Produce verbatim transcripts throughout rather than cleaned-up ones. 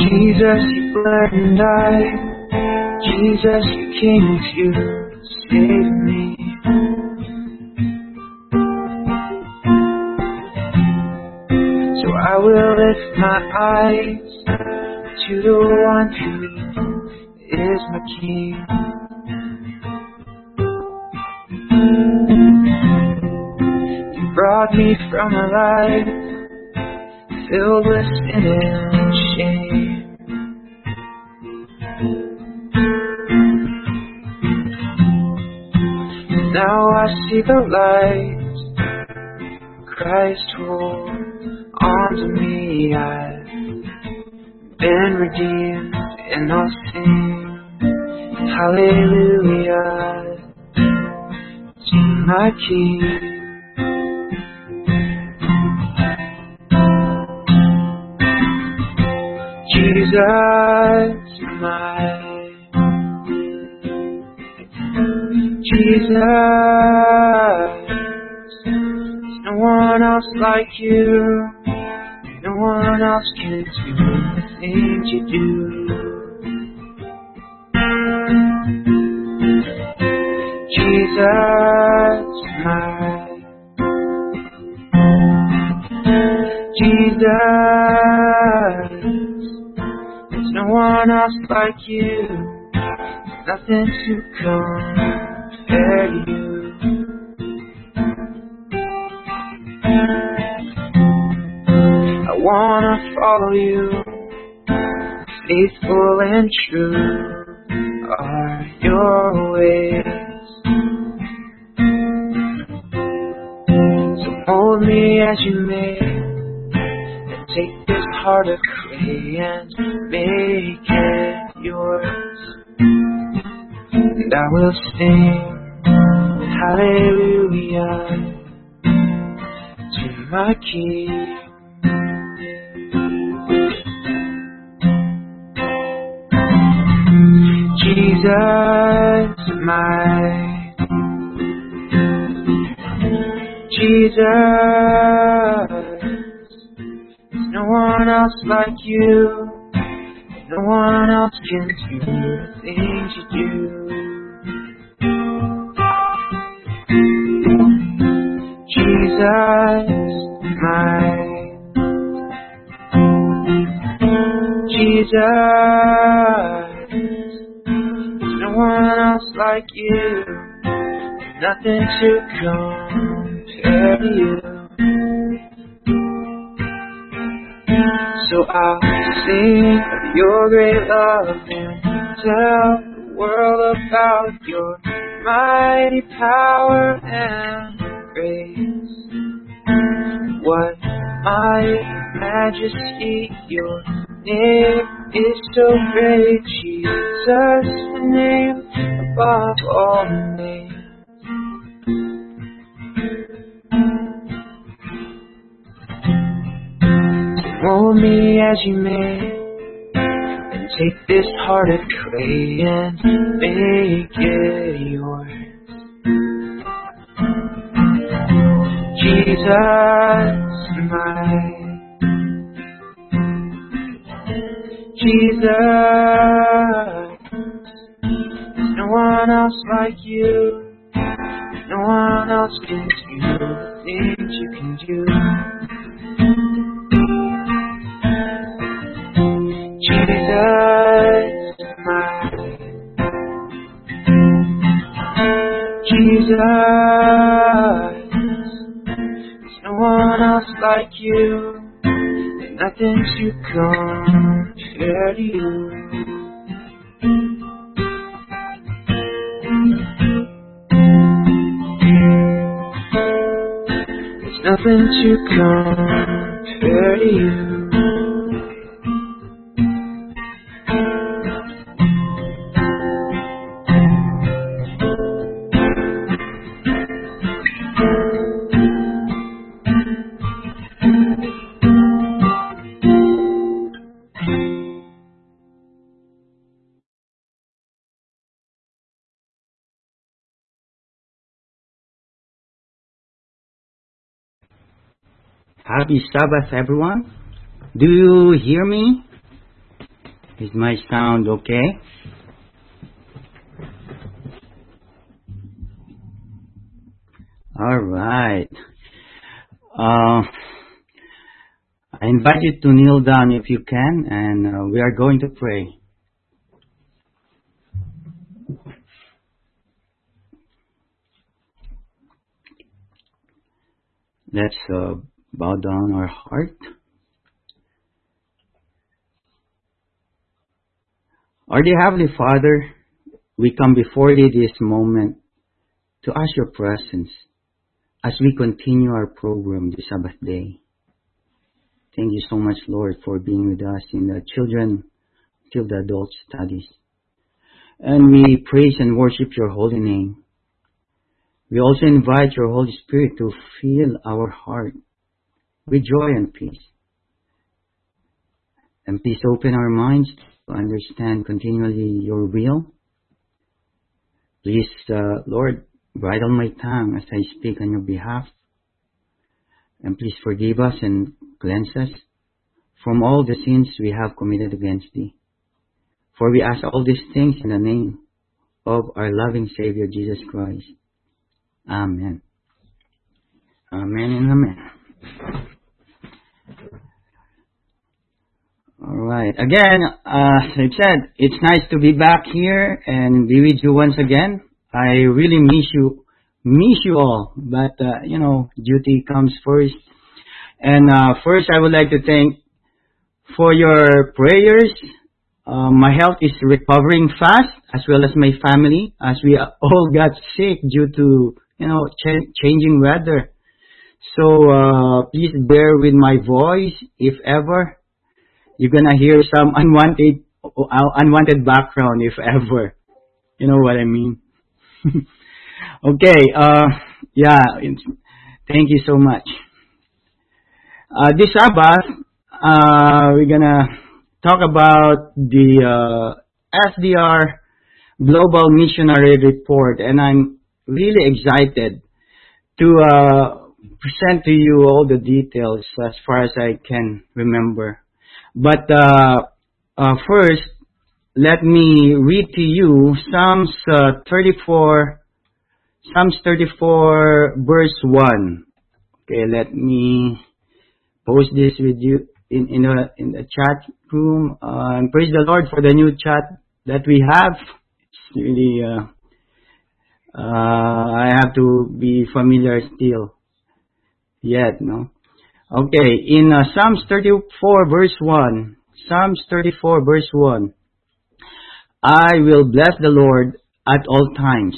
Jesus, you bled and died. Jesus, you came to save me. So I will lift my eyes to the one who is my King. You brought me from a life filled with sin and shame. Now I see the light Christ hold onto me. I've been redeemed and I'll sing hallelujah to my King. Jesus, my Jesus, there's no one else like you. No one else can do the things you do. Jesus, my Jesus, there's no one else like you. Nothing to compare to you. I wanna follow you, faithful and true are your ways. So mold me as you may, and take this heart of clay and make it yours. And I will sing hallelujah to my King. Jesus, my Jesus, there's no one else like you. No one else can do the things you do. Jesus, my Jesus, there's no one else like you. Nothing to compare to you. So I'll sing of your great love and tell the world about your mighty power and grace. What mighty majesty, your name is so great, Jesus, the name above all names. Mold me as you may, and take this heart of clay and make it yours. Jesus, my Jesus, there's no one else like you. No one else can do the things you can do. Jesus, my Jesus, there's no one else like you. Nothing to compare to you. There's nothing to compare to you. Happy Sabbath, everyone. Do you hear me? Is my sound okay? All right. Uh, I invite you to kneel down if you can, and uh, we are going to pray. Let's uh, bow down our heart. Our dear Heavenly Father, we come before Thee this moment to ask Your presence as we continue our program this Sabbath day. Thank You so much, Lord, for being with us in the children till the adult studies. And we praise and worship Your holy name. We also invite Your Holy Spirit to fill our heart with joy and peace. And please open our minds to understand continually Your will. Please, uh, Lord, bridle my tongue as I speak on Your behalf. And please forgive us and cleanse us from all the sins we have committed against Thee. For we ask all these things in the name of our loving Savior, Jesus Christ. Amen. Amen and amen. All right. Again, uh, as I said, it's nice to be back here and be with you once again. I really miss you, miss you all. But, uh, you know, duty comes first. And uh, first, I would like to thank for your prayers. Uh, my health is recovering fast, as well as my family, as we all got sick due to, you know, ch- changing weather. So uh, please bear with my voice, if ever. You're gonna hear some unwanted, uh, unwanted background, if ever. You know what I mean? Okay. Uh, yeah. Thank you so much. Uh, this Sabbath, uh, we're gonna talk about the uh, S D R Global Missionary Report, and I'm really excited to uh, present to you all the details as far as I can remember. But uh, uh, first, let me read to you Psalms uh, thirty-four, Psalms thirty-four, verse one. Okay, let me post this with you in in the in the chat room. Uh, and praise the Lord for the new chat that we have. It's really uh, uh, I have to be familiar still yet, no. Okay, in uh, Psalms thirty-four verse one, Psalms thirty-four verse one, I will bless the Lord at all times.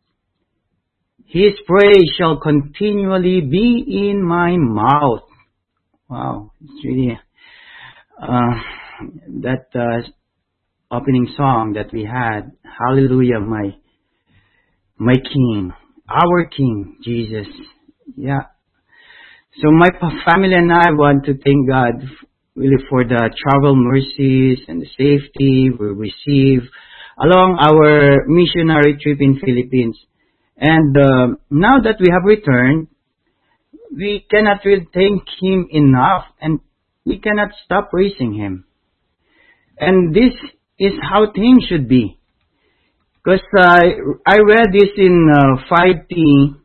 His praise shall continually be in my mouth. Wow, it's really, uh, that uh, opening song that we had, Hallelujah, my, my King, our King, Jesus. Yeah. So my family and I want to thank God really for the travel mercies and the safety we receive along our missionary trip in Philippines. And uh, now that we have returned, we cannot really thank Him enough, and we cannot stop praising Him. And this is how things should be. Because uh, I read this in uh, five T,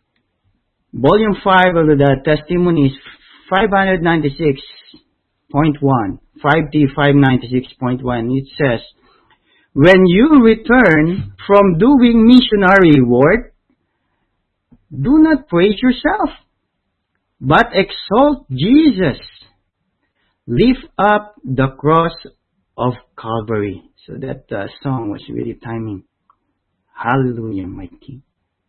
Volume five of the Testimonies, five ninety-six point one, five T five ninety-six point one. It says, when you return from doing missionary work, do not praise yourself, but exalt Jesus. Lift up the cross of Calvary. So that uh, song was really timing. Hallelujah, my King.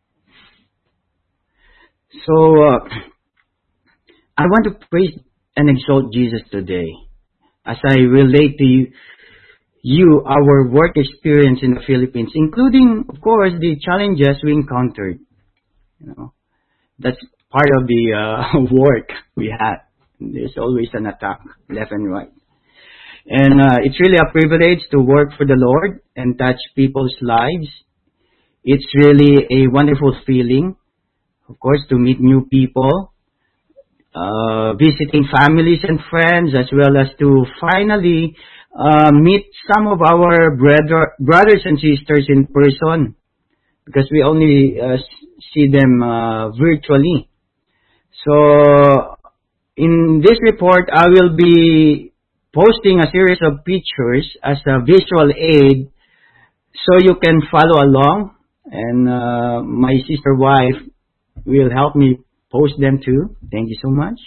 So, uh, I want to praise and exalt Jesus today as I relate to you, you our work experience in the Philippines, including, of course, the challenges we encountered. You know, that's part of the uh, work we had. There's always an attack, left and right. And uh, it's really a privilege to work for the Lord and touch people's lives. It's really a wonderful feeling. Of course, to meet new people, uh, visiting families and friends, as well as to finally uh, meet some of our brother, brothers and sisters in person because we only uh, see them uh, virtually. So in this report, I will be posting a series of pictures as a visual aid so you can follow along, and uh, my sister wife will help me post them too. Thank you so much.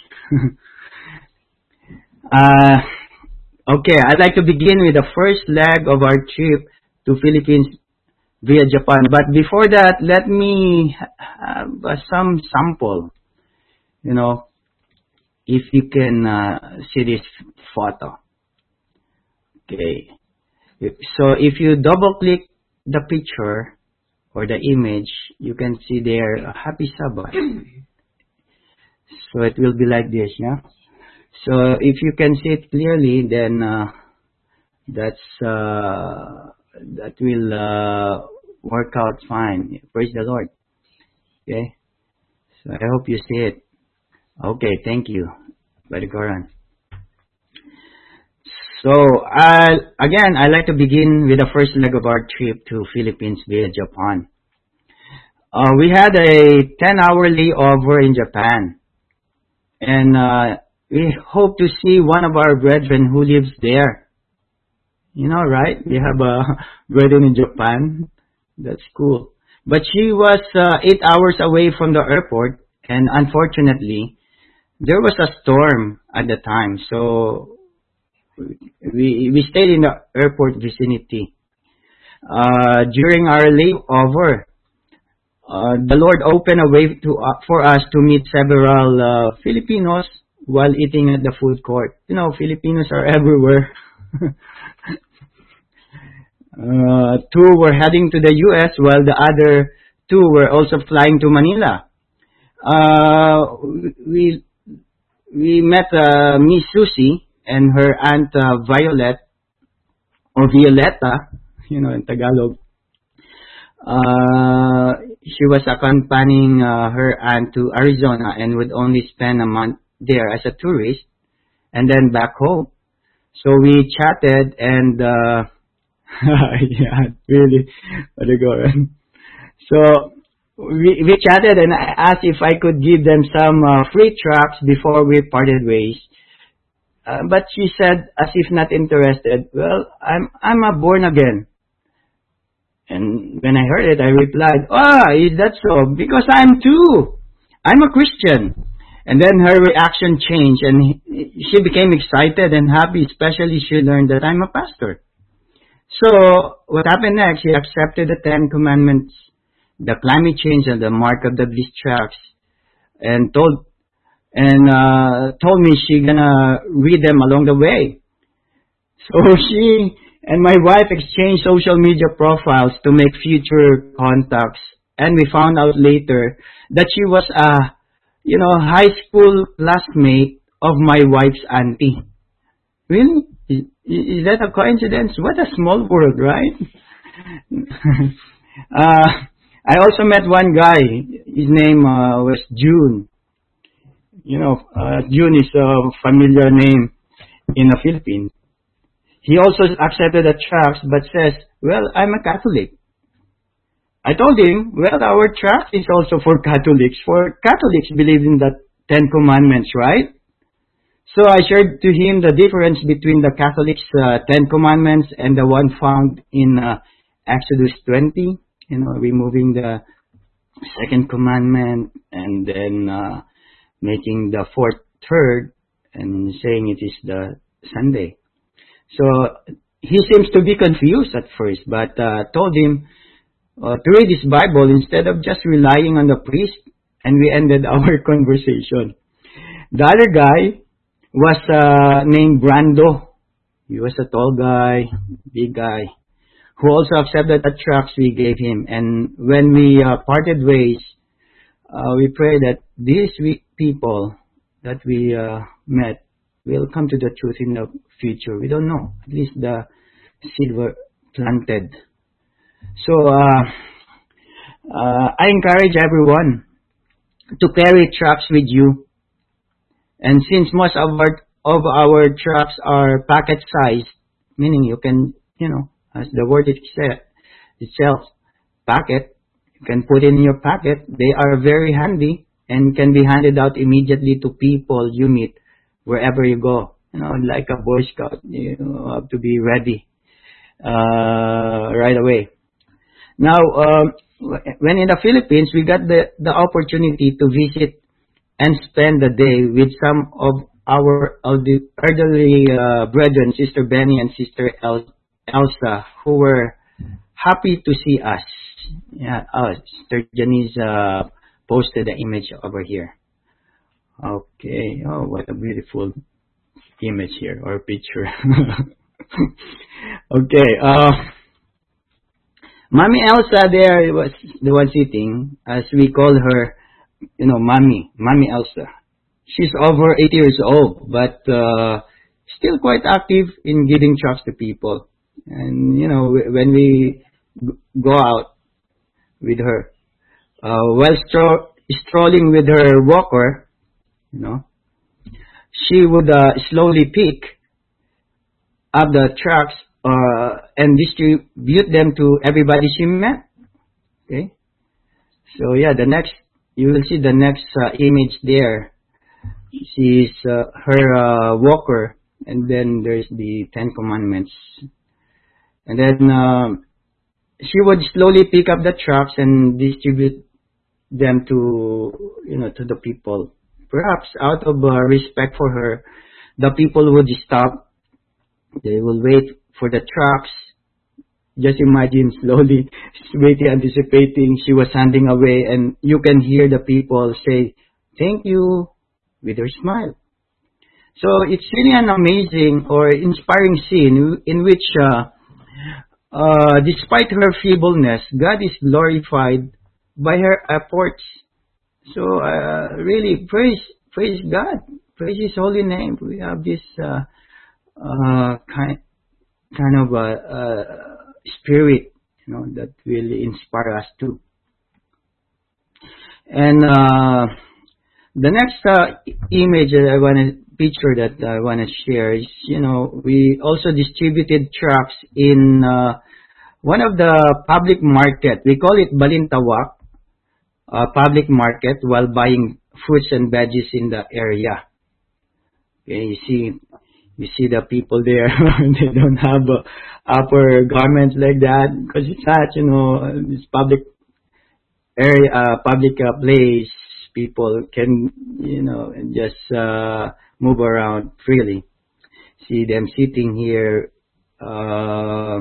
uh, okay, I'd like to begin with the first leg of our trip to Philippines via Japan. But before that, let me have uh, some sample. You know, if you can uh, see this photo. Okay. So if you double click the picture or the image, you can see there a happy Sabbath. So it will be like this, yeah? So if you can see it clearly, then uh, that's uh, that will uh, work out fine. Praise the Lord. Okay? So I hope you see it. Okay, thank you, Brother Goran. So, uh, again, I'd like to begin with the first leg of our trip to Philippines via Japan. Uh, we had a ten-hour layover in Japan, and uh, we hope to see one of our brethren who lives there. You know, right? We have a brethren in Japan. That's cool. But she was uh, eight hours away from the airport, and unfortunately, there was a storm at the time, so we we stayed in the airport vicinity. Uh, during our layover, uh, the Lord opened a way to uh, for us to meet several uh, Filipinos while eating at the food court. You know, Filipinos are everywhere. uh, two were heading to the U S while the other two were also flying to Manila. Uh, we we met uh, Miss Susie and her aunt uh, Violet, or Violeta, you know, in Tagalog. Uh, she was accompanying uh, her aunt to Arizona and would only spend a month there as a tourist and then back home. So we chatted and, uh, yeah, really, what a go on. So we, we chatted and I asked if I could give them some uh, free tracts before we parted ways. Uh, but she said, as if not interested, well, I'm I'm a born again. And when I heard it, I replied, ah, is that so? Because I'm too. I'm a Christian. And then her reaction changed, and he, she became excited and happy, especially she learned that I'm a pastor. So what happened next? She accepted the Ten Commandments, the climate change, and the mark of the beast tracks, and told. and uh, told me she gonna read them along the way. So she and my wife exchanged social media profiles to make future contacts, and we found out later that she was a, you know, high school classmate of my wife's auntie. Really? Is, is that a coincidence? What a small world, right? uh, I also met one guy. His name uh, was June. You know, uh, June is a familiar name in the Philippines. He also accepted the tracts, but says, well, I'm a Catholic. I told him, well, our tract is also for Catholics. For Catholics believe in the Ten Commandments, right? So I shared to him the difference between the Catholics' uh, Ten Commandments and the one found in uh, Exodus twenty, you know, removing the second commandment and then uh, making the fourth third and saying it is the Sunday. So he seems to be confused at first, but uh, told him uh, to read his Bible instead of just relying on the priest, and we ended our conversation. The other guy was uh, named Brando. He was a tall guy, big guy, who also accepted the tracts we gave him. And when we uh, parted ways, uh, we pray that these we, people that we uh, met will come to the truth in the future. We don't know. At least the seed were planted. So uh, uh, I encourage everyone to carry tracts with you. And since most of our of our tracts are packet sized, meaning you can, you know, as the word it said, itself, packet, you can put in your pocket. They are very handy and can be handed out immediately to people you meet wherever you go. You know, like a Boy Scout, you have to be ready uh, right away. Now, um, when in the Philippines, we got the, the opportunity to visit and spend the day with some of our elder- elderly uh, brethren, Sister Benny and Sister El- Elsa, who were happy to see us. Yeah, oh, Sister Janice uh, posted the image over here. Okay, oh, what a beautiful image here, or picture. Okay, uh, Mommy Elsa there was the one sitting, as we call her, you know, Mommy, Mommy Elsa. She's over eighty years old, but uh, still quite active in giving tracts to people. And, you know, when we go out with her, uh, while stro- strolling with her walker, you know, she would uh, slowly pick up the tracts uh, and distribute them to everybody she met. Okay? So, yeah, the next, you will see the next uh, image there. She's uh, her uh, walker, and then there's the Ten Commandments. And then um, she would slowly pick up the tracts and distribute them to, you know, to the people. Perhaps out of uh, respect for her, the people would stop. They will wait for the tracts. Just imagine slowly waiting, anticipating she was handing away, and you can hear the people say, "Thank you," with her smile. So it's really an amazing or inspiring scene in which, uh, uh, despite her feebleness, God is glorified by her efforts. So uh, really, praise praise God, praise His holy name. We have this uh, uh, kind kind of a, uh spirit, you know, that will inspire us too. And uh, the next uh, image that I want to picture that I want to share is, you know, we also distributed tracts in uh, one of the public market. We call it Balintawak uh, public market while buying fruits and veggies in the area. Okay, you see, you see the people there. They don't have uh, upper garments like that because it's not, you know, this public area, uh, public uh, place. People can, you know, just uh, move around freely. See them sitting here, uh,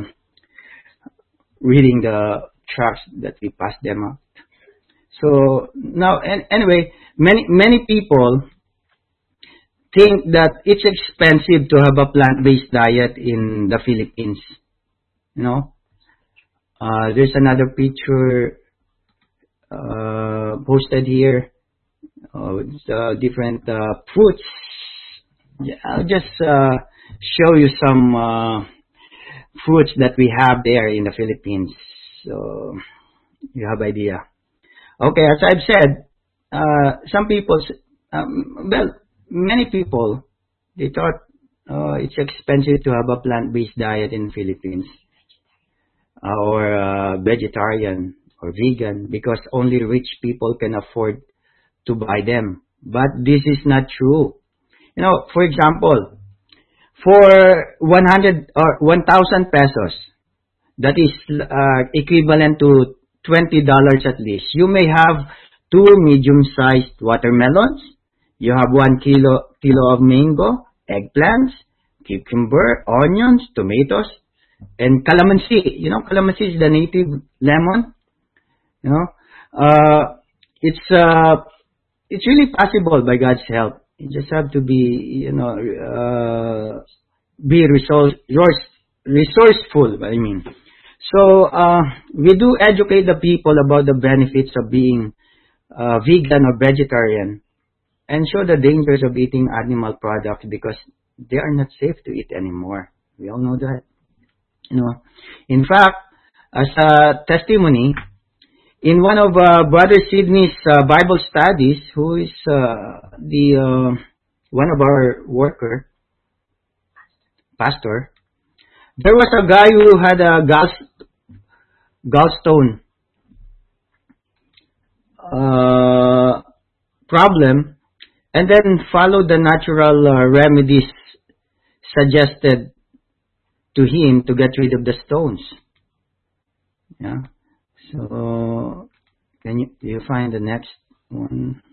reading the tracts that we pass them out. So now, and anyway, many many people think that it's expensive to have a plant-based diet in the Philippines. You know, uh, there's another picture uh, posted here. Uh, with uh, different uh, fruits. Yeah, I'll just uh, show you some uh, fruits that we have there in the Philippines, so you have idea. Okay, as I've said, uh, some people, um, well, many people, they thought uh, it's expensive to have a plant-based diet in Philippines, uh, or uh, vegetarian or vegan, because only rich people can afford to buy them. But this is not true. You know, for example, for one hundred or one thousand pesos, that is uh, equivalent to twenty dollars at least, you may have two medium-sized watermelons, you have one kilo, kilo of mango, eggplants, cucumber, onions, tomatoes, and calamansi. You know, calamansi is the native lemon. You know, uh, it's uh, It's really possible by God's help. You just have to be, you know, uh, be resource, resourceful, I mean. So, uh, we do educate the people about the benefits of being uh, vegan or vegetarian and show the dangers of eating animal products because they are not safe to eat anymore. We all know that. You know, in fact, as a testimony, in one of uh, Brother Sidney's uh, Bible studies, who is uh, the uh, one of our worker, pastor, There was a guy who had a gall, gallstone uh, problem, and then followed the natural uh, remedies suggested to him to get rid of the stones. Yeah. So, can you do you find the next one?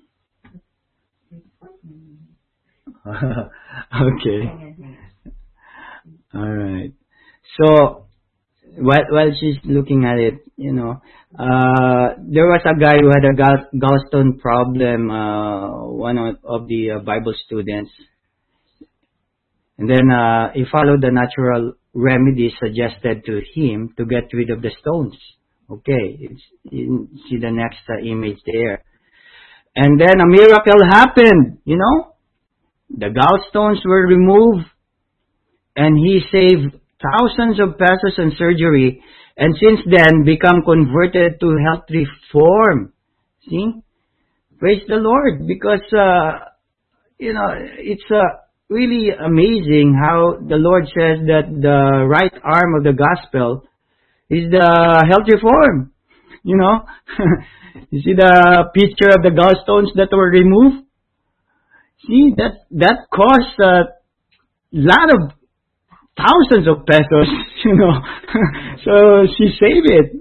Okay. All right. So, while while she's looking at it, you know, uh, there was a guy who had a gall, gallstone problem. Uh, one of, of the uh, Bible students, and then uh, he followed the natural remedy suggested to him to get rid of the stones. Okay, it's, you see the next uh, image there, and then a miracle happened. You know, the gallstones were removed, and he saved thousands of pesos on surgery, and since then become converted to health reform. See? Praise the Lord, because, uh, you know, it's uh, really amazing how the Lord says that the right arm of the gospel is the health reform. You know? You see the picture of the gallstones that were removed? See, that, that cost a lot of thousands of pesos, you know. So she saved it.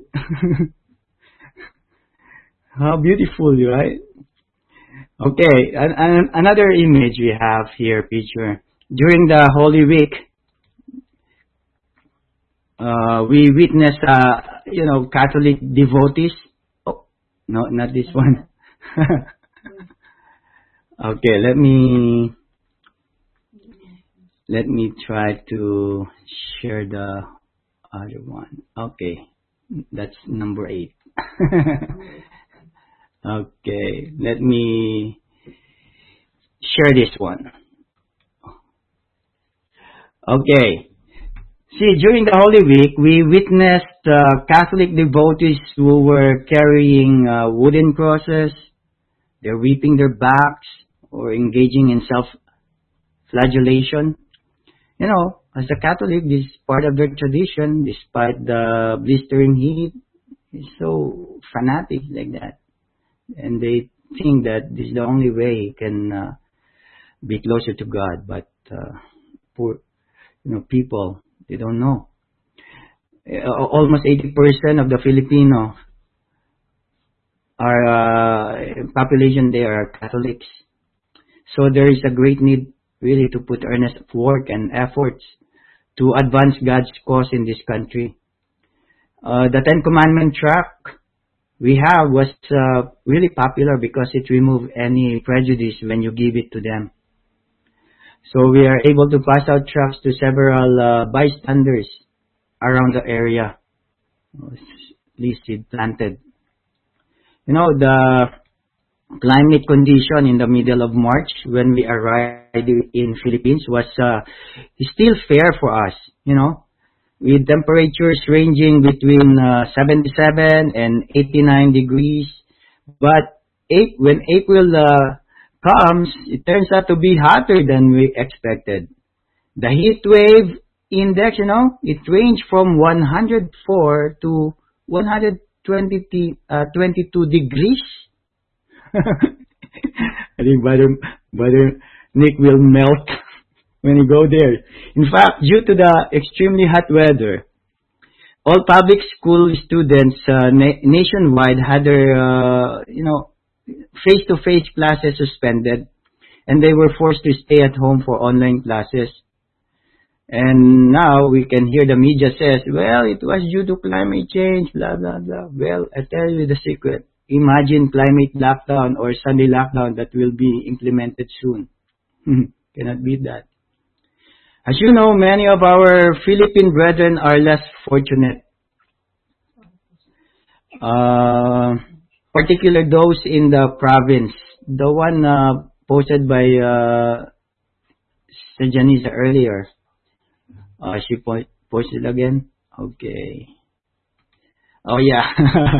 How beautiful, right? Okay, an, an, another image we have here, picture. During the Holy Week, uh, we witness, uh, you know, Catholic devotees. Oh, no, not this one. Okay, let me... Let me try to share the other one. Okay, that's number eight. Okay, let me share this one. Okay, see, during the Holy Week, we witnessed uh, Catholic devotees who were carrying uh, wooden crosses, they're weeping their backs, or engaging in self-flagellation. You know, as a Catholic, this is part of their tradition, despite the blistering heat. It's so fanatic like that. And they think that this is the only way you can uh, be closer to God. But uh, poor, you know, people, they don't know. Uh, almost eighty percent of the Filipino are, uh, population there are Catholics. So there is a great need really to put earnest work and efforts to advance God's cause in this country. Uh, the Ten Commandment tract we have was uh, really popular because it removed any prejudice when you give it to them. So we are able to pass out tracts to several uh, bystanders around the area. At least it planted. You know, the climate condition in the middle of March when we arrived in Philippines was uh, still fair for us, you know, with temperatures ranging between uh, seventy-seven and eighty-nine degrees. But eight, when April uh, comes, it turns out to be hotter than we expected. The heat wave index, you know, it ranged from one hundred four to one hundred twenty, uh, twenty-two degrees. I think Brother, Brother Nick will melt when you go there. In fact, due to the extremely hot weather, all public school students uh, na- nationwide had their, uh, you know, face-to-face classes suspended, and they were forced to stay at home for online classes. And now we can hear the media says, well, it was due to climate change, blah, blah, blah. Well, I tell you the secret. Imagine climate lockdown or Sunday lockdown that will be implemented soon. Cannot beat that. As you know, many of our Philippine brethren are less fortunate. Uh, particularly those in the province. The one uh, posted by uh, Janisa earlier. Uh, she po- posted again? Okay. Oh yeah.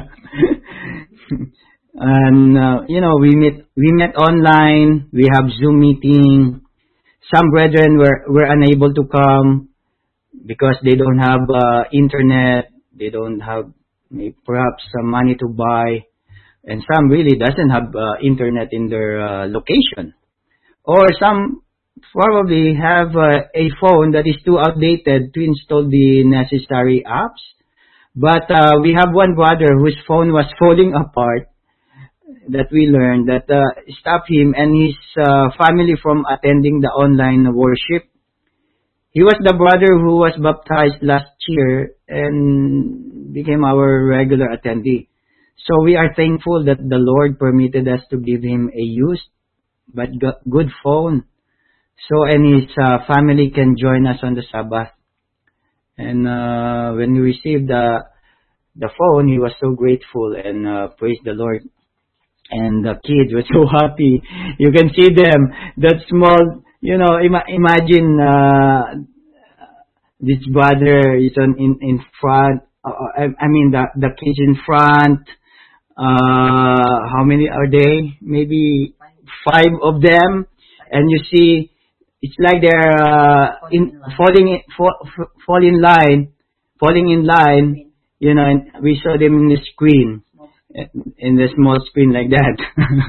And uh, you know, we met we met online. We have Zoom meeting. Some brethren were were unable to come because they don't have uh, internet, they don't have maybe perhaps some money to buy, and some really doesn't have uh, internet in their uh, location, or some probably have uh, a phone that is too outdated to install the necessary apps. But uh, we have one brother whose phone was falling apart, that we learned that uh, stopped him and his uh, family from attending the online worship. He was the brother who was baptized last year and became our regular attendee. So we are thankful that the Lord permitted us to give him a used but go- good phone, so and his uh, family can join us on the Sabbath. And uh, when we received the the phone, he was so grateful and uh, praised the Lord. And the kids were so happy. You can see them, that small, you know, ima- imagine uh, this brother is on in, in front, uh, I, I mean the, the kids in front, uh, how many are they? Maybe five of them. And you see, it's like they're uh, in, falling, in, fall, fall in line, falling in line, you know, and we saw them in the screen. In the small screen like that.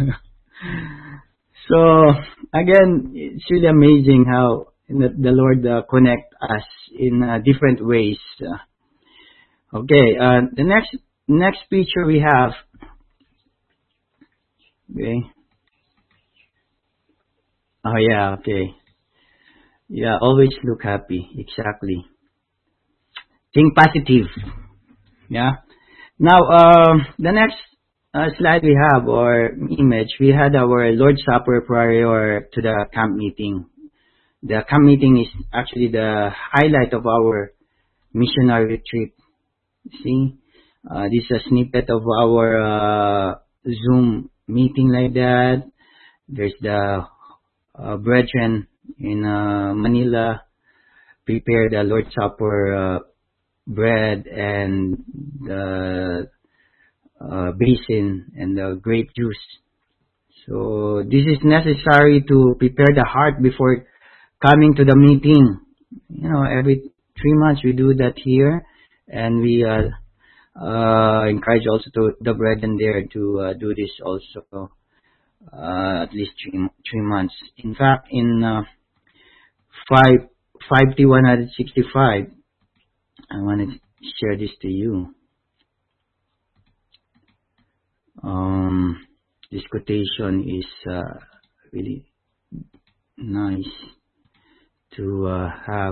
So again, it's really amazing how the, the Lord uh, connect us in uh, different ways. Uh, okay, uh, the next next picture we have. Okay. Oh yeah. Okay. Yeah. Always look happy. Exactly. Think positive. Yeah. Now, uh, the next uh, slide we have, or image, we had our Lord's Supper prior to the camp meeting. The camp meeting is actually the highlight of our missionary trip. See, uh, this is a snippet of our uh, Zoom meeting like that. There's the uh, brethren in uh, Manila prepare the Lord's Supper uh, bread and the uh, basin and the grape juice. So this is necessary to prepare the heart before coming to the meeting. You know, every three months we do that here, and we uh, uh, encourage also to the brethren there to uh, do this also uh, at least three, three months. In fact, in uh, five five T one sixty-five, I want to share this to you. Um, this quotation is uh, really nice to uh, have.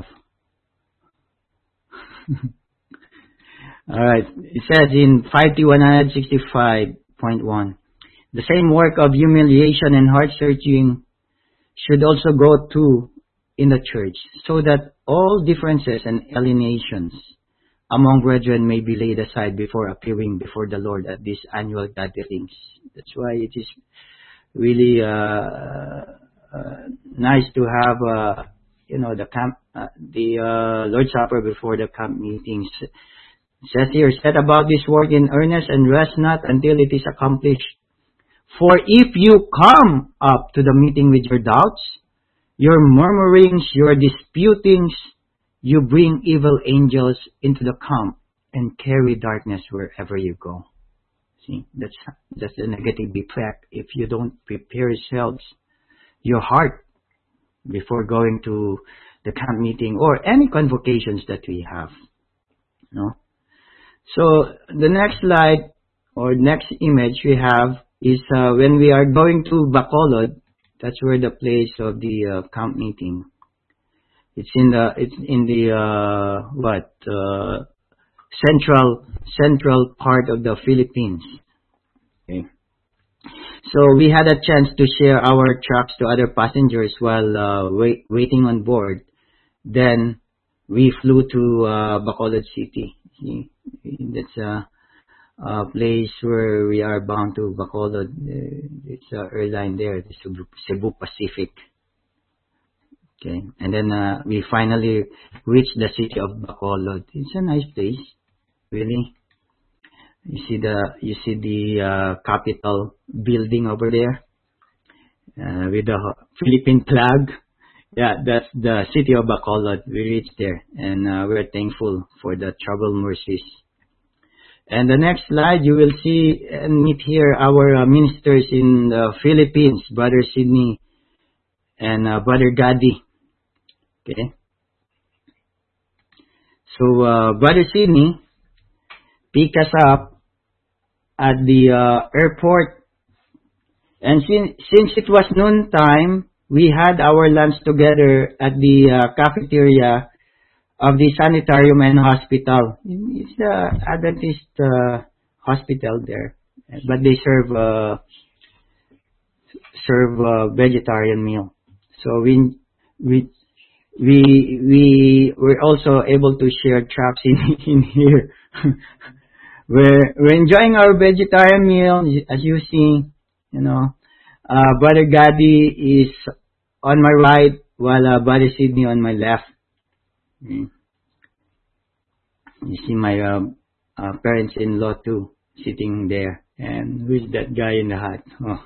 All right. It says in five T one sixty-five point one, the same work of humiliation and heart searching should also go to in the church, so that all differences and alienations among brethren may be laid aside before appearing before the Lord at these annual gatherings. That's why it is really uh, uh, nice to have, uh, you know, the camp, uh, the uh, Lord's Supper before the camp meetings. It says here, set about this work in earnest and rest not until it is accomplished. For if you come up to the meeting with your doubts, your murmurings, your disputings, you bring evil angels into the camp and carry darkness wherever you go. See, that's that's the negative effect if you don't prepare yourselves, your heart, before going to the camp meeting or any convocations that we have. No. So the next slide or next image we have is uh, when we are going to Bacolod. That's where the place of the uh, camp meeting. It's in the it's in the uh, what uh, central central part of the Philippines. Okay. So we had a chance to share our trucks to other passengers while uh, wait, waiting on board. Then we flew to uh, Bacolod City. See, that's a, a place where we are bound to Bacolod. It's an airline there, the Cebu, Cebu Pacific. Okay, and then uh, we finally reached the city of Bacolod. It's a nice place, really. You see the you see the uh, Capitol building over there uh, with the Philippine flag. Yeah, that's the city of Bacolod. We reached there, and uh, we're thankful for the travel mercies. And the next slide, you will see and meet here our uh, ministers in the Philippines, Brother Sydney and uh, Brother Gadi. Okay. So, uh, Brother Sydney picked us up at the uh, airport, and since, since it was noon time, we had our lunch together at the uh, cafeteria of the sanitarium and hospital. It's the Adventist uh, hospital there, but they serve uh, serve a vegetarian meal. So we we we we were also able to share traps in in here. we're we're enjoying our vegetarian meal, as you see. You know, uh, Brother Gadi is on my right, while uh, Brother Sydney on my left. Mm. You see my uh, uh, parents-in-law too, sitting there. And who's that guy in the hat? Oh.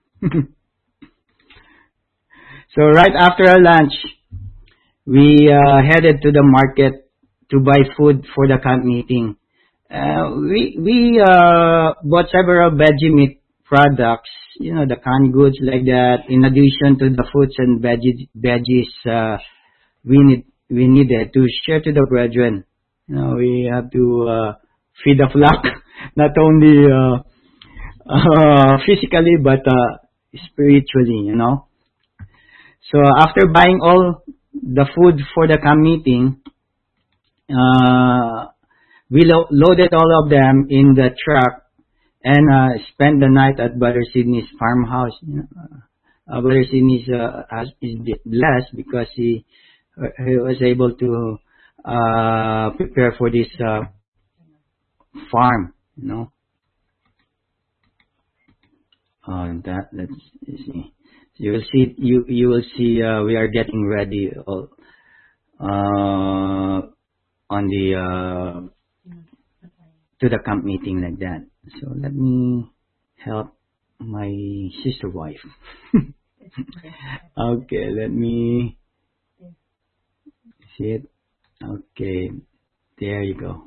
So right after our lunch, we uh, headed to the market to buy food for the camp meeting. Uh, we we uh, bought several veggie meat products, you know, the canned goods like that. In addition to the fruits and veggies, veggies uh, we need we needed to share to the brethren. You know, we have to uh, feed the flock, not only uh, uh, physically but uh, spiritually. You know. So after buying all the food for the camp meeting, uh, we lo- loaded all of them in the truck and uh, spent the night at Brother Sydney's farmhouse. You know, uh, Brother Sydney uh, has, is blessed because he, uh, he was able to uh, prepare for this uh, farm. You know. Oh, that let's see. You will see. You you will see. Uh, we are getting ready. Uh, uh, on the uh, to the camp meeting like that. So let me help my sister wife. Okay, let me see it. Okay, there you go.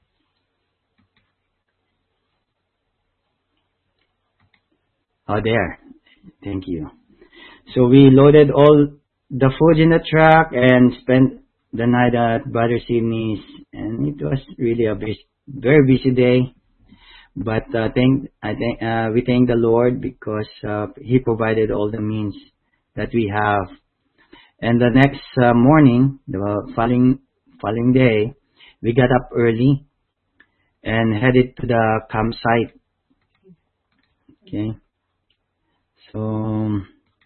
Oh, there. Thank you. So we loaded all the food in the truck and spent the night at Brother Sydney's, and it was really a bus- very busy day. But uh, thank I thank uh, we thank the Lord because uh, He provided all the means that we have. And the next uh, morning, the following following day, we got up early and headed to the campsite. Okay, so.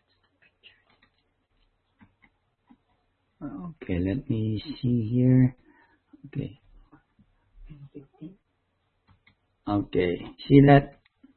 Okay, let me see here. Okay. Okay, see that?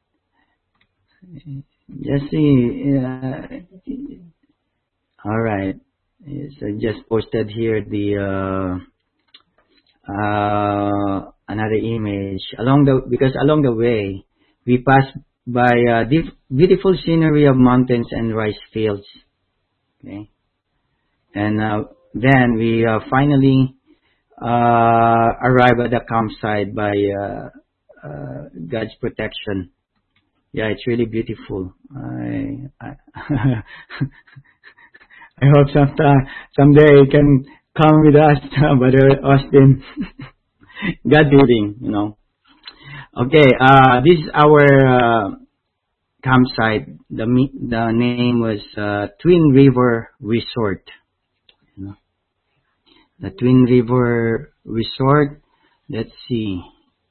Just see. Uh, all right. Yes, I just posted here the uh, uh, another image along the because along the way we passed by uh, the beautiful scenery of mountains and rice fields. Okay. And uh, then we uh, finally uh, arrive at the campsite by uh, uh, God's protection. Yeah, it's really beautiful. I I, I hope sometime someday you can come with us, Brother Austin. God willing, you know. Okay, uh, this is our uh, campsite. The the name was uh, Twin River Resort. You know, the Twin River Resort. Let's see.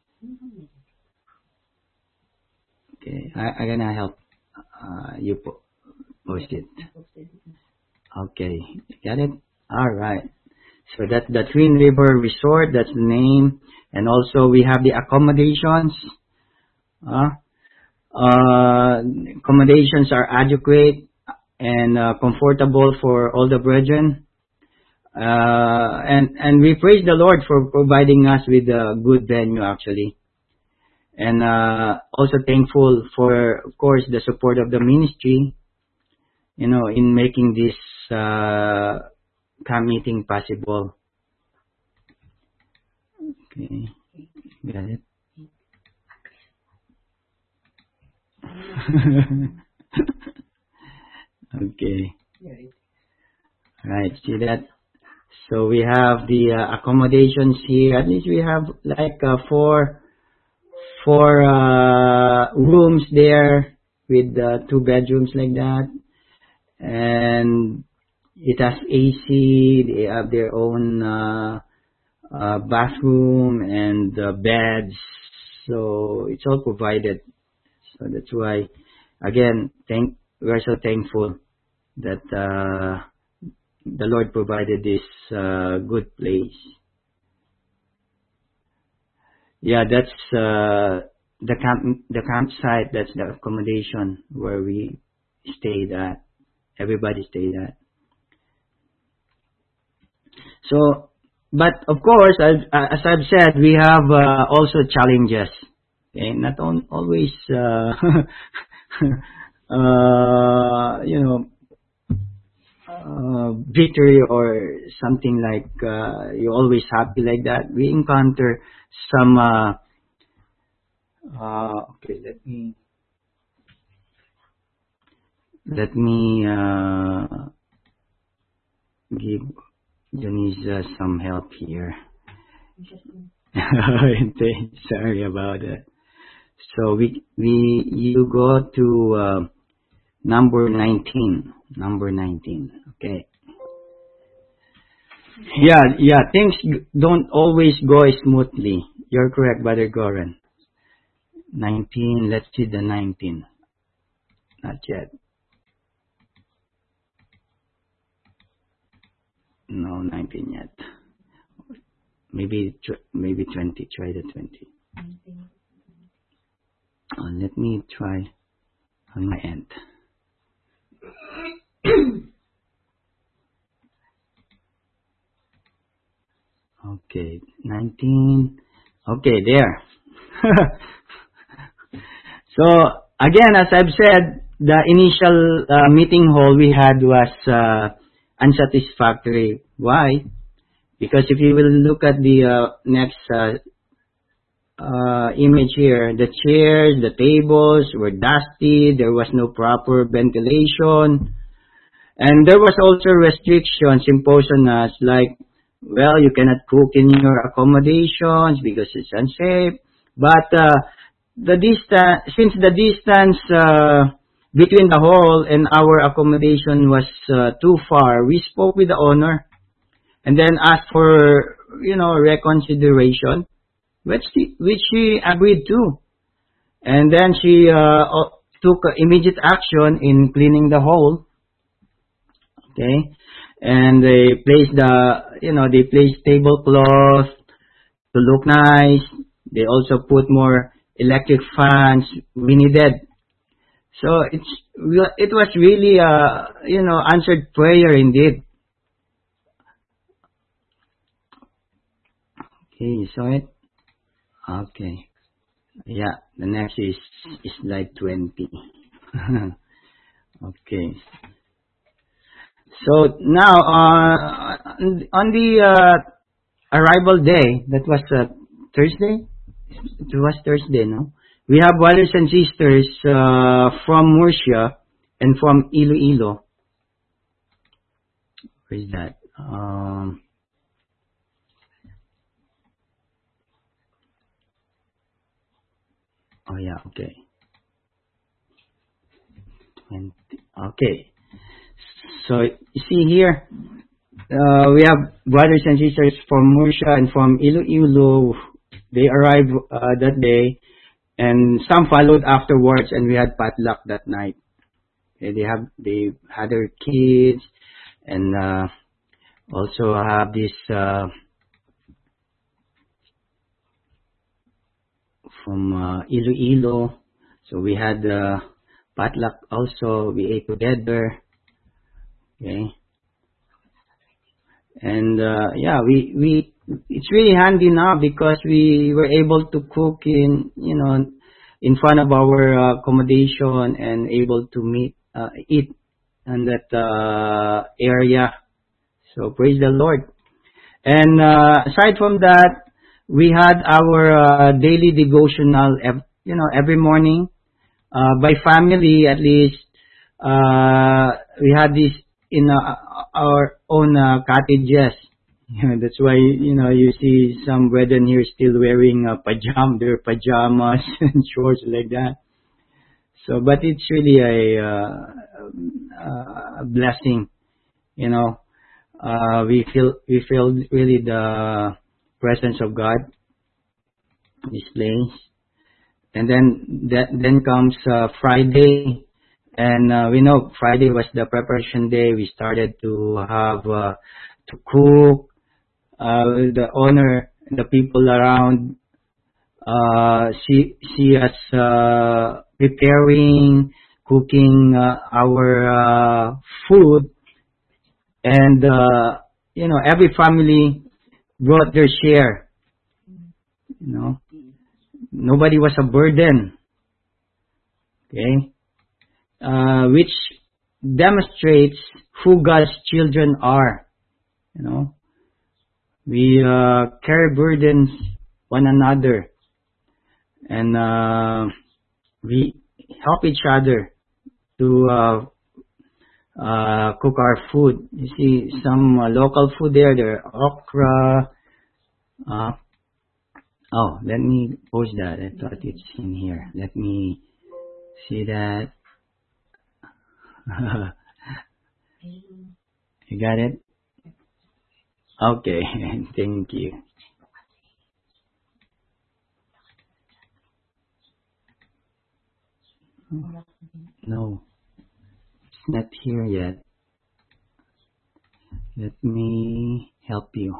Okay, I, I'm gonna help uh, you po- post it. Okay, got it. All right. So that's the Twin River Resort. That's the name, and also we have the accommodations. Uh, uh, accommodations are adequate and uh, comfortable for all the brethren. Uh, and, and we praise the Lord for providing us with a good venue actually. And, uh, also thankful for, of course, the support of the ministry, you know, in making this, uh, camp meeting possible. Okay, got it. Okay, right. See that? So we have the uh, accommodations here. At least we have like uh, four four uh, rooms there with uh, two bedrooms like that, and it has A C. They have their own uh, uh, bathroom and uh, beds, so it's all provided. So that's why, again, thank we're so thankful that uh, the Lord provided this uh, good place. Yeah, that's uh, the camp the campsite. That's the accommodation where we stayed at. Everybody stayed at. So, but of course, as, as I've said, we have uh, also challenges. Okay, not on, always, uh, uh, you know, uh, victory or something like uh, you're always happy like that. We encounter some. Uh, uh, okay, let me let me uh, give Janisa some help here. Sorry about that. So we we you go to uh, number nineteen. Number nineteen. Okay. Yeah, yeah. Things don't always go smoothly. You're correct, Brother Goran. Nineteen. Let's see the nineteen. Not yet. No, nineteen yet. Maybe tw- maybe twenty. Try the twenty. Uh, let me try on my end. Okay, nineteen. Okay, there. So again, as I've said, the initial uh, meeting hall we had was uh, unsatisfactory. Why? Because if you will look at the uh, next uh, uh, image here, the chairs, the tables were dusty. There was no proper ventilation, and there was also restrictions imposed on us, like, well, you cannot cook in your accommodations because it's unsafe. But uh, the distance, since the distance uh, between the hall and our accommodation was uh, too far, we spoke with the owner and then asked for, you know, reconsideration, which she, which she agreed to. And then she uh, took immediate action in cleaning the hall. Okay, and they placed the, you know, they placed tablecloth to look nice. They also put more electric fans we needed. So it's it was really a, you know, answered prayer indeed. Okay, you saw it? Okay. Yeah, the next is is slide twenty. Okay. So now, uh, on the uh, arrival day, that was uh, Thursday? It was Thursday, no? We have brothers and sisters uh, from Murcia and from Iloilo. Where is that? Um, oh, yeah, okay. twenty, okay. So, you see here, uh, we have brothers and sisters from Murcia and from Iloilo. They arrived uh, that day, and some followed afterwards, and we had potluck that night. Okay, they have they had their kids, and uh, also have this uh, from uh, Iloilo. So we had uh, potluck also. We ate together. Okay. And uh, yeah, we we it's really handy now because we were able to cook in, you know, in front of our uh, accommodation and able to meet uh, eat in that uh, area. So praise the Lord. And uh, aside from that, we had our uh, daily devotional, ev- you know, every morning uh, by family at least. Uh, we had this in uh, our own uh, cottages. Yeah, that's why you know you see some brethren here still wearing uh, pajam, their pajamas and shorts like that. So, but it's really a, uh, a blessing, you know. Uh, we feel we feel really the presence of God in this place, and then that then comes uh, Friday, and uh, we know Friday was the preparation day. We started to have uh, to cook, uh, the honor the people around, uh, see see us uh, preparing, cooking uh, our uh, food, and uh, you know every family brought their share. You know, nobody was a burden. Okay, uh, which demonstrates who God's children are. You know, we uh, carry burdens one another, and uh, we help each other to uh, uh, cook our food. You see some uh, local food there. There okra. Uh, oh, let me post that. I thought it's in here. Let me see that. You got it? Okay, thank you. No, it's not here yet. Let me help you.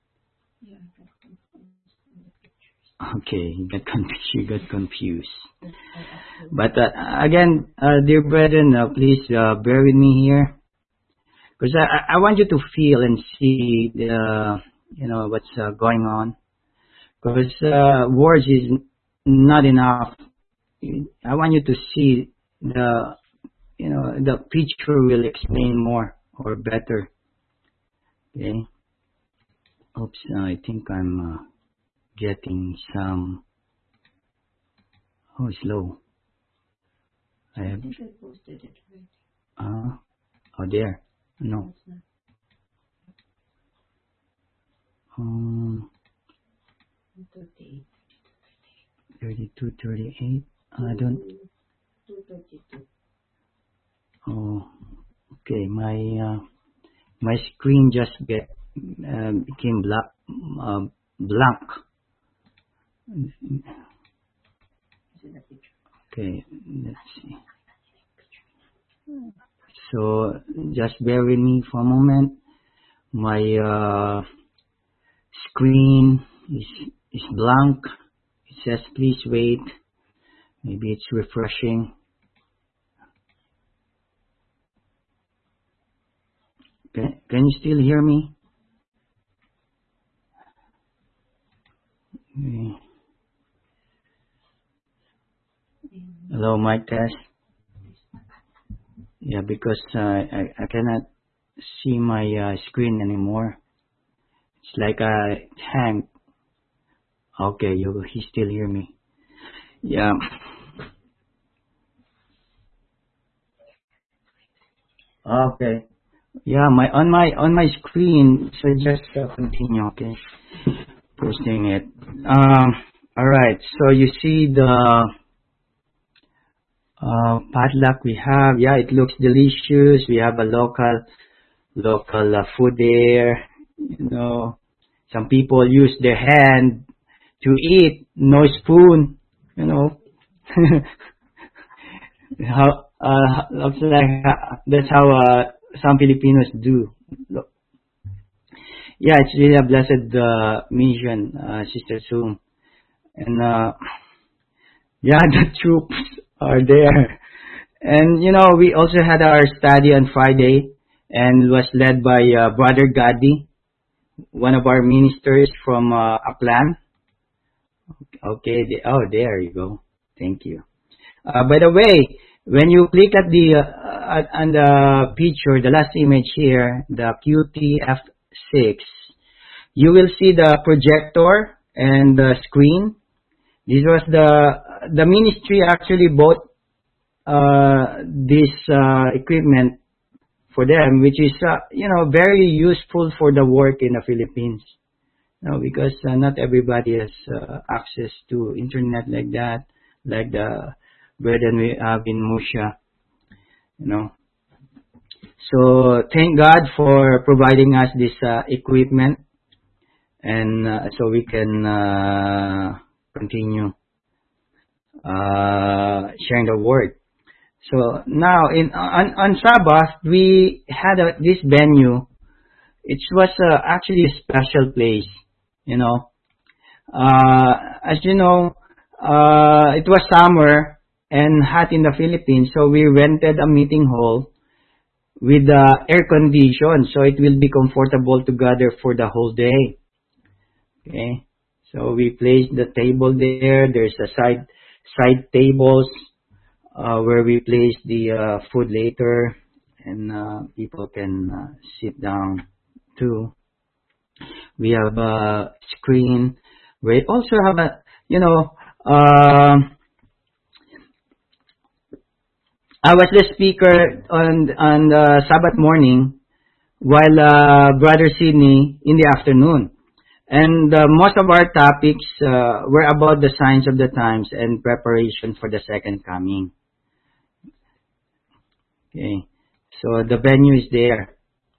Okay, you got confused. You got confused. But uh, again, uh, dear brethren, uh, please uh, bear with me here, because I, I want you to feel and see the, you know, what's uh, going on. Because uh, words is not enough. I want you to see the, you know, the picture will explain more or better. Okay. Oops, I think I'm uh, getting some. Oh, slow. I have. I think I posted it right. Uh, oh, there. No. Um. thirty-eight. thirty-two, thirty-eight. I don't. two thirty-two. Oh, okay. My uh, my screen just get uh, became black, uh, blank. Okay, let's see. So just bear with me for a moment. My uh, screen is is blank. It says please wait. Maybe it's refreshing. Can, can you still hear me? Okay. Hello, mic test. Yeah, because uh, I I cannot see my uh, screen anymore. It's like a hang. Okay, you he still hear me. Yeah. Okay. Yeah, my on my on my screen. So just uh, continue. Okay. Posting it. Um. All right. So you see the uh, potluck we have. Yeah, it looks delicious. We have a local local uh, food there. You know, some people use their hand to eat, no spoon. You know. How uh looks like uh, that's how uh, some Filipinos do. Look. Yeah, it's really a blessed uh, mission, uh, Sister Sue. And uh, yeah, the troops are there. And you know, we also had our study on Friday, and it was led by uh, Brother Gadi, one of our ministers from uh, Aklan. Okay, the, oh, there you go. Thank you. Uh, by the way, when you click at the uh, at, on the picture, the last image here, the Q T F six, you will see the projector and the screen. This was the the ministry actually bought uh, this uh, equipment for them, which is uh, you know very useful for the work in the Philippines. You know, because uh, not everybody has uh, access to internet like that, like the brethren we have in Musha. You know, so thank God for providing us this uh, equipment, and uh, so we can uh, continue uh, sharing the word. So now in on, on Sabbath we had a, this venue. It was uh, actually a special place. You know, uh, as you know, uh, it was summer and hot in the Philippines, so we rented a meeting hall with uh, air condition, so it will be comfortable to gather for the whole day. Okay, so we placed the table there. There's a side side tables uh, where we place the uh, food later, and uh, people can uh, sit down too. We have a screen. We also have a, you know, uh, I was the speaker on on the Sabbath morning, while uh, Brother Sidney in the afternoon. And uh, most of our topics uh, were about the signs of the times and preparation for the second coming. Okay, so the venue is there.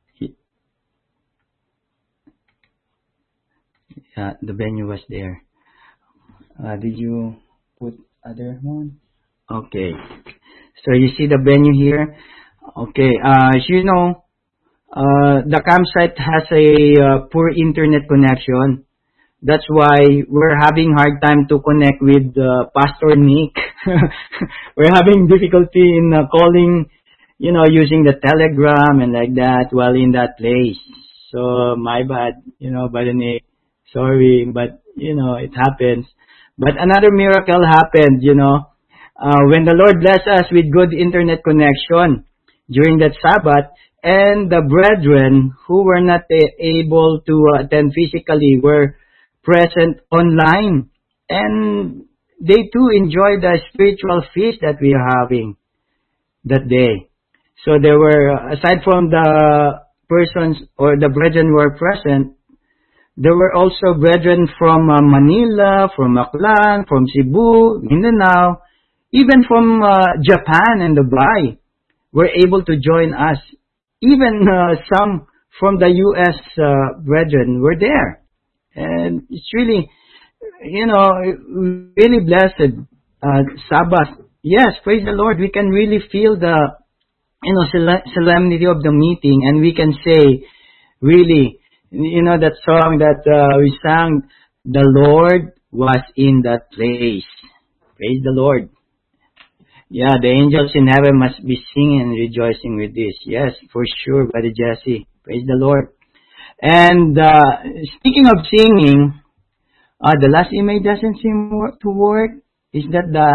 Uh, the venue was there. Uh, did you put other one? Okay. So you see the venue here. Okay. Uh, as you know, uh, the campsite has a uh, poor internet connection. That's why we're having hard time to connect with uh, Pastor Nick. We're having difficulty in uh, calling, you know, using the Telegram and like that while in that place. So my bad, you know, Brother Nick. Sorry, but, you know, it happens. But another miracle happened, you know, uh, when the Lord blessed us with good internet connection during that Sabbath, and the brethren who were not able to attend physically were present online. And they too enjoyed the spiritual feast that we are having that day. So there were, aside from the persons or the brethren who were present, there were also brethren from uh, Manila, from Aklan, from Cebu, Mindanao, even from uh, Japan and Dubai were able to join us. Even uh, some from the U S uh, brethren were there. And it's really, you know, really blessed uh, Sabbath. Yes, praise the Lord. We can really feel the, you know, sol- solemnity of the meeting, and we can say, really, you know that song that uh, we sang, the Lord was in that place. Praise the Lord. Yeah, the angels in heaven must be singing and rejoicing with this. Yes, for sure, Brother Jesse. Praise the Lord. And uh, speaking of singing, uh, the last image doesn't seem to work. Is that the...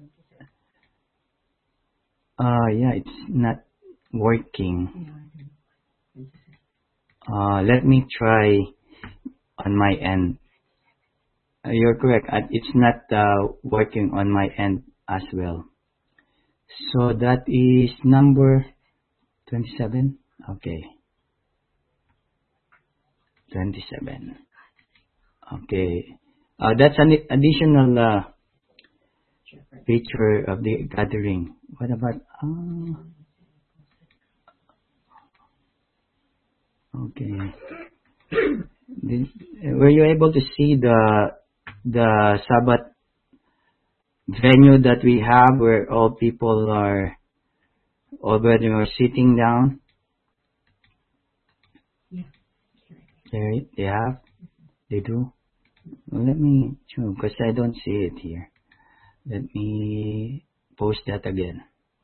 Uh, yeah, it's not working. Uh, let me try on my end. Uh, you're correct. Uh, it's not uh, working on my end as well. So that is number twenty-seven. Okay. twenty-seven. Okay. Uh, that's an additional uh, picture of the gathering. What about... Uh, okay. Did, were you able to see the the Sabbath venue that we have, where all people are already are sitting down? Yeah. They they have, they do. Well, let me choose because I don't see it here. Let me post that again.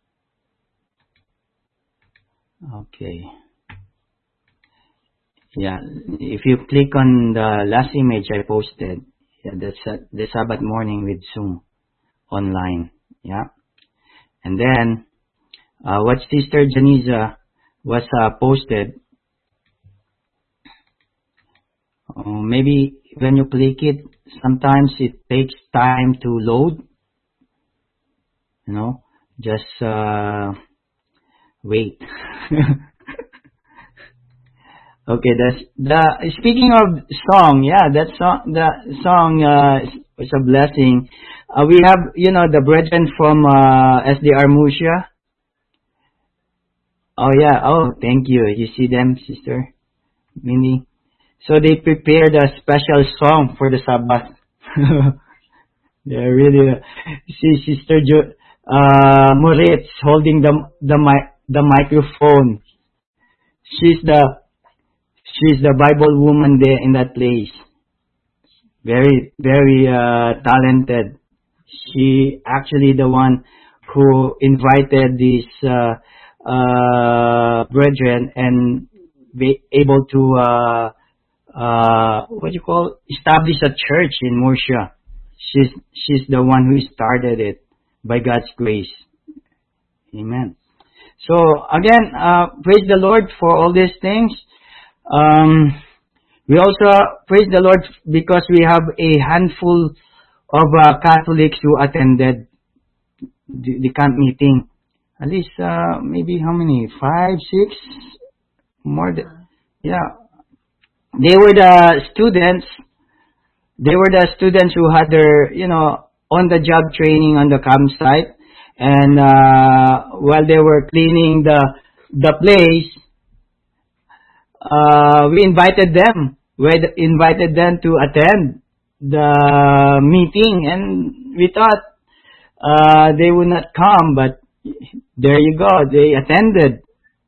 Okay. Yeah, if you click on the last image I posted, yeah, that's uh, the Sabbath morning with Zoom online. Yeah, And then, uh, what Sister Janiza was uh, posted, uh, maybe when you click it, sometimes it takes time to load, you know, just uh, wait. Okay, that's the speaking of song, yeah, that song, the song uh, is a blessing. Uh, we have, you know, the brethren from uh, S D R Musha. Oh yeah, oh thank you. You see them, Sister Minnie. So they prepared a special song for the Sabbath. Yeah, really. Uh, see, Sister jo- uh, Moritz holding the the mic the microphone. She's the She's the Bible woman there in that place. Very, very uh, talented. She actually the one who invited these uh, uh, brethren and be able to uh, uh, what do you call establish a church in Murcia. She's she's the one who started it by God's grace. Amen. So again, uh, praise the Lord for all these things. Um, we also praise the Lord because we have a handful of uh, Catholics who attended the, the camp meeting. At least, uh, maybe how many? Five, six? More than, yeah. They were the students, they were the students who had their, you know, on-the-job training on the campsite. And, uh, while they were cleaning the, the place, Uh, we invited them. We invited them to attend the meeting, and we thought uh, they would not come, but there you go, they attended.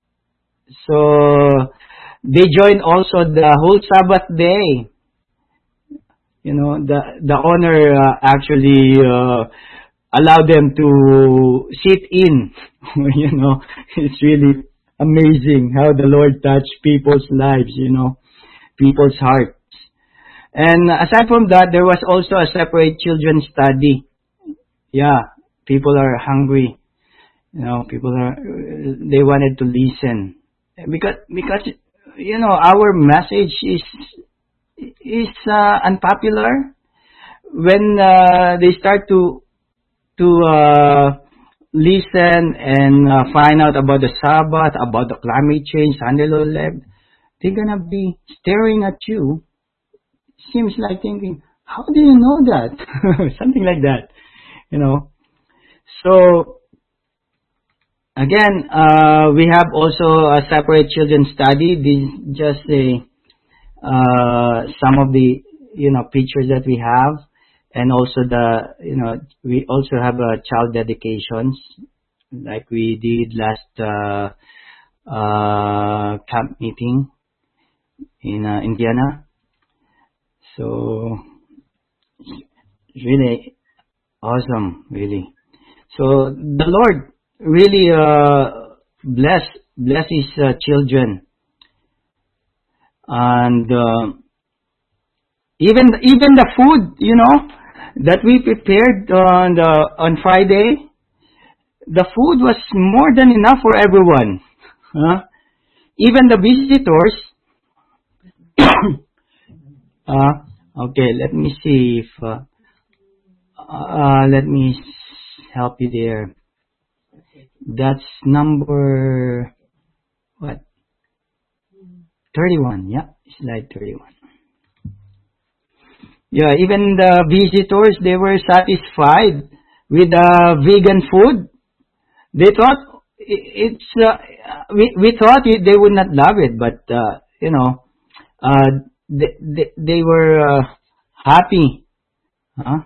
So they joined also the whole Sabbath day. You know, the the owner uh, actually uh, allowed them to sit in. You know, it's really amazing how the Lord touched people's lives, you know, people's hearts. And aside from that, there was also a separate children's study. Yeah, people are hungry. You know, people are, they wanted to listen. Because, because, you know, our message is, is uh, unpopular. When uh, they start to, to, uh, listen and uh, find out about the Sabbath, about the climate change, Sunday Lord, they're gonna be staring at you. Seems like thinking, how do you know that? Something like that, you know. So again, uh, we have also a separate children's study. This just a uh, some of the you know pictures that we have. And also the, you know, we also have a child dedications like we did last uh, uh, camp meeting in uh, Indiana. So it's really awesome, really. So the Lord really uh, bless bless His uh, children, and uh, even even the food, you know, that we prepared on the on Friday, the food was more than enough for everyone. Huh? Even the visitors. uh, okay, let me see if uh, uh, let me help you there. That's number what? thirty-one. Yeah, slide thirty-one. Yeah, even the visitors, they were satisfied with the vegan food. They thought it's, uh, we, we thought it, they would not love it, but, uh, you know, uh, they, they, they were, uh, happy. Huh?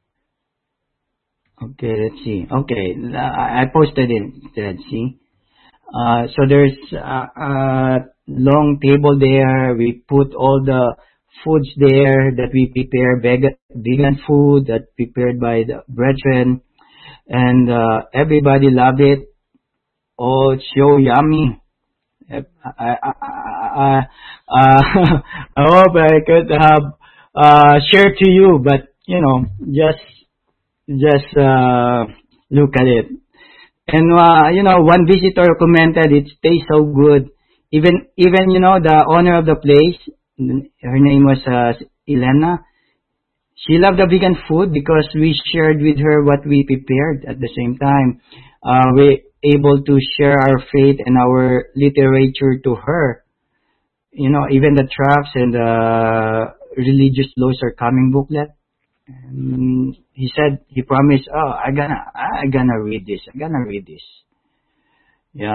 Okay, let's see. Okay, I posted it instead, see. Uh, so there's a, a long table there. We put all the foods there that we prepare, vegan, vegan food that prepared by the brethren, and uh, everybody loved it. Oh, it's so yummy. I, I, I, I, uh, I hope I could have uh, shared to you, but you know, just just uh, look at it. And uh, you know, one visitor commented, "It tastes so good." Even even you know the owner of the place, her name was uh, Elena. She loved the vegan food because we shared with her what we prepared. At the same time, uh, we able to share our faith and our literature to her. You know, even the tracts and the religious laws are coming booklet. And he said, he promised, oh, I gonna, I gonna read this, I gonna read this. Yeah.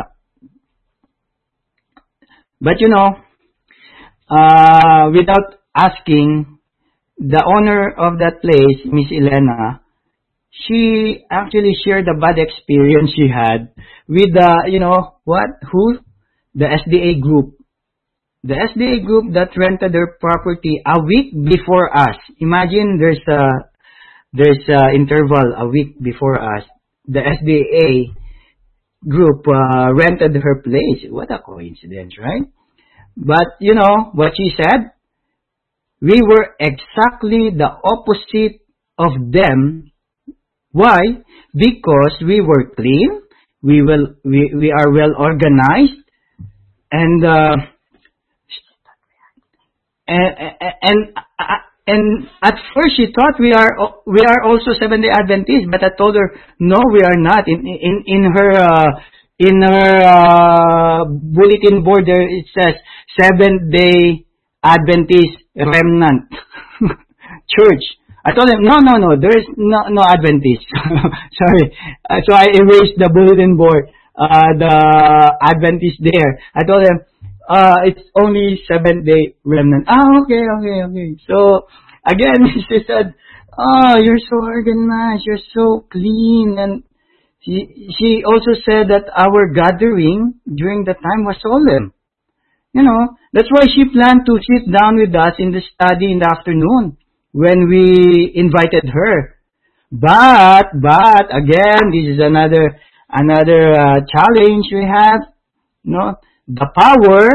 But you know, uh, without asking, the owner of that place, Miss Elena, she actually shared the bad experience she had with the, you know, what, who? The S D A group. The S D A group that rented their property a week before us. Imagine there's a, there's a interval a week before us. The S D A group uh, rented her place. What a coincidence, right? But you know what she said? We were exactly the opposite of them. Why? Because we were clean, we will, we, we are well organized, and uh, and and and at first she thought we are we are also Seventh Day Adventists, but I told her no, we are not. In in in her uh, in her uh, bulletin board there it says Seventh Day Adventist Remnant Church. I told him, no, no, no, there is no, no Adventist. Sorry. Uh, so I erased the bulletin board, uh, the Adventist there. I told him, uh, it's only Seventh Day Remnant. Ah, okay, okay, okay. So, again, she said, oh, you're so organized, you're so clean. And she, she also said that our gathering during the time was solemn. You know, that's why she planned to sit down with us in the study in the afternoon when we invited her. But, but, again, this is another, another uh, challenge we have. No, the power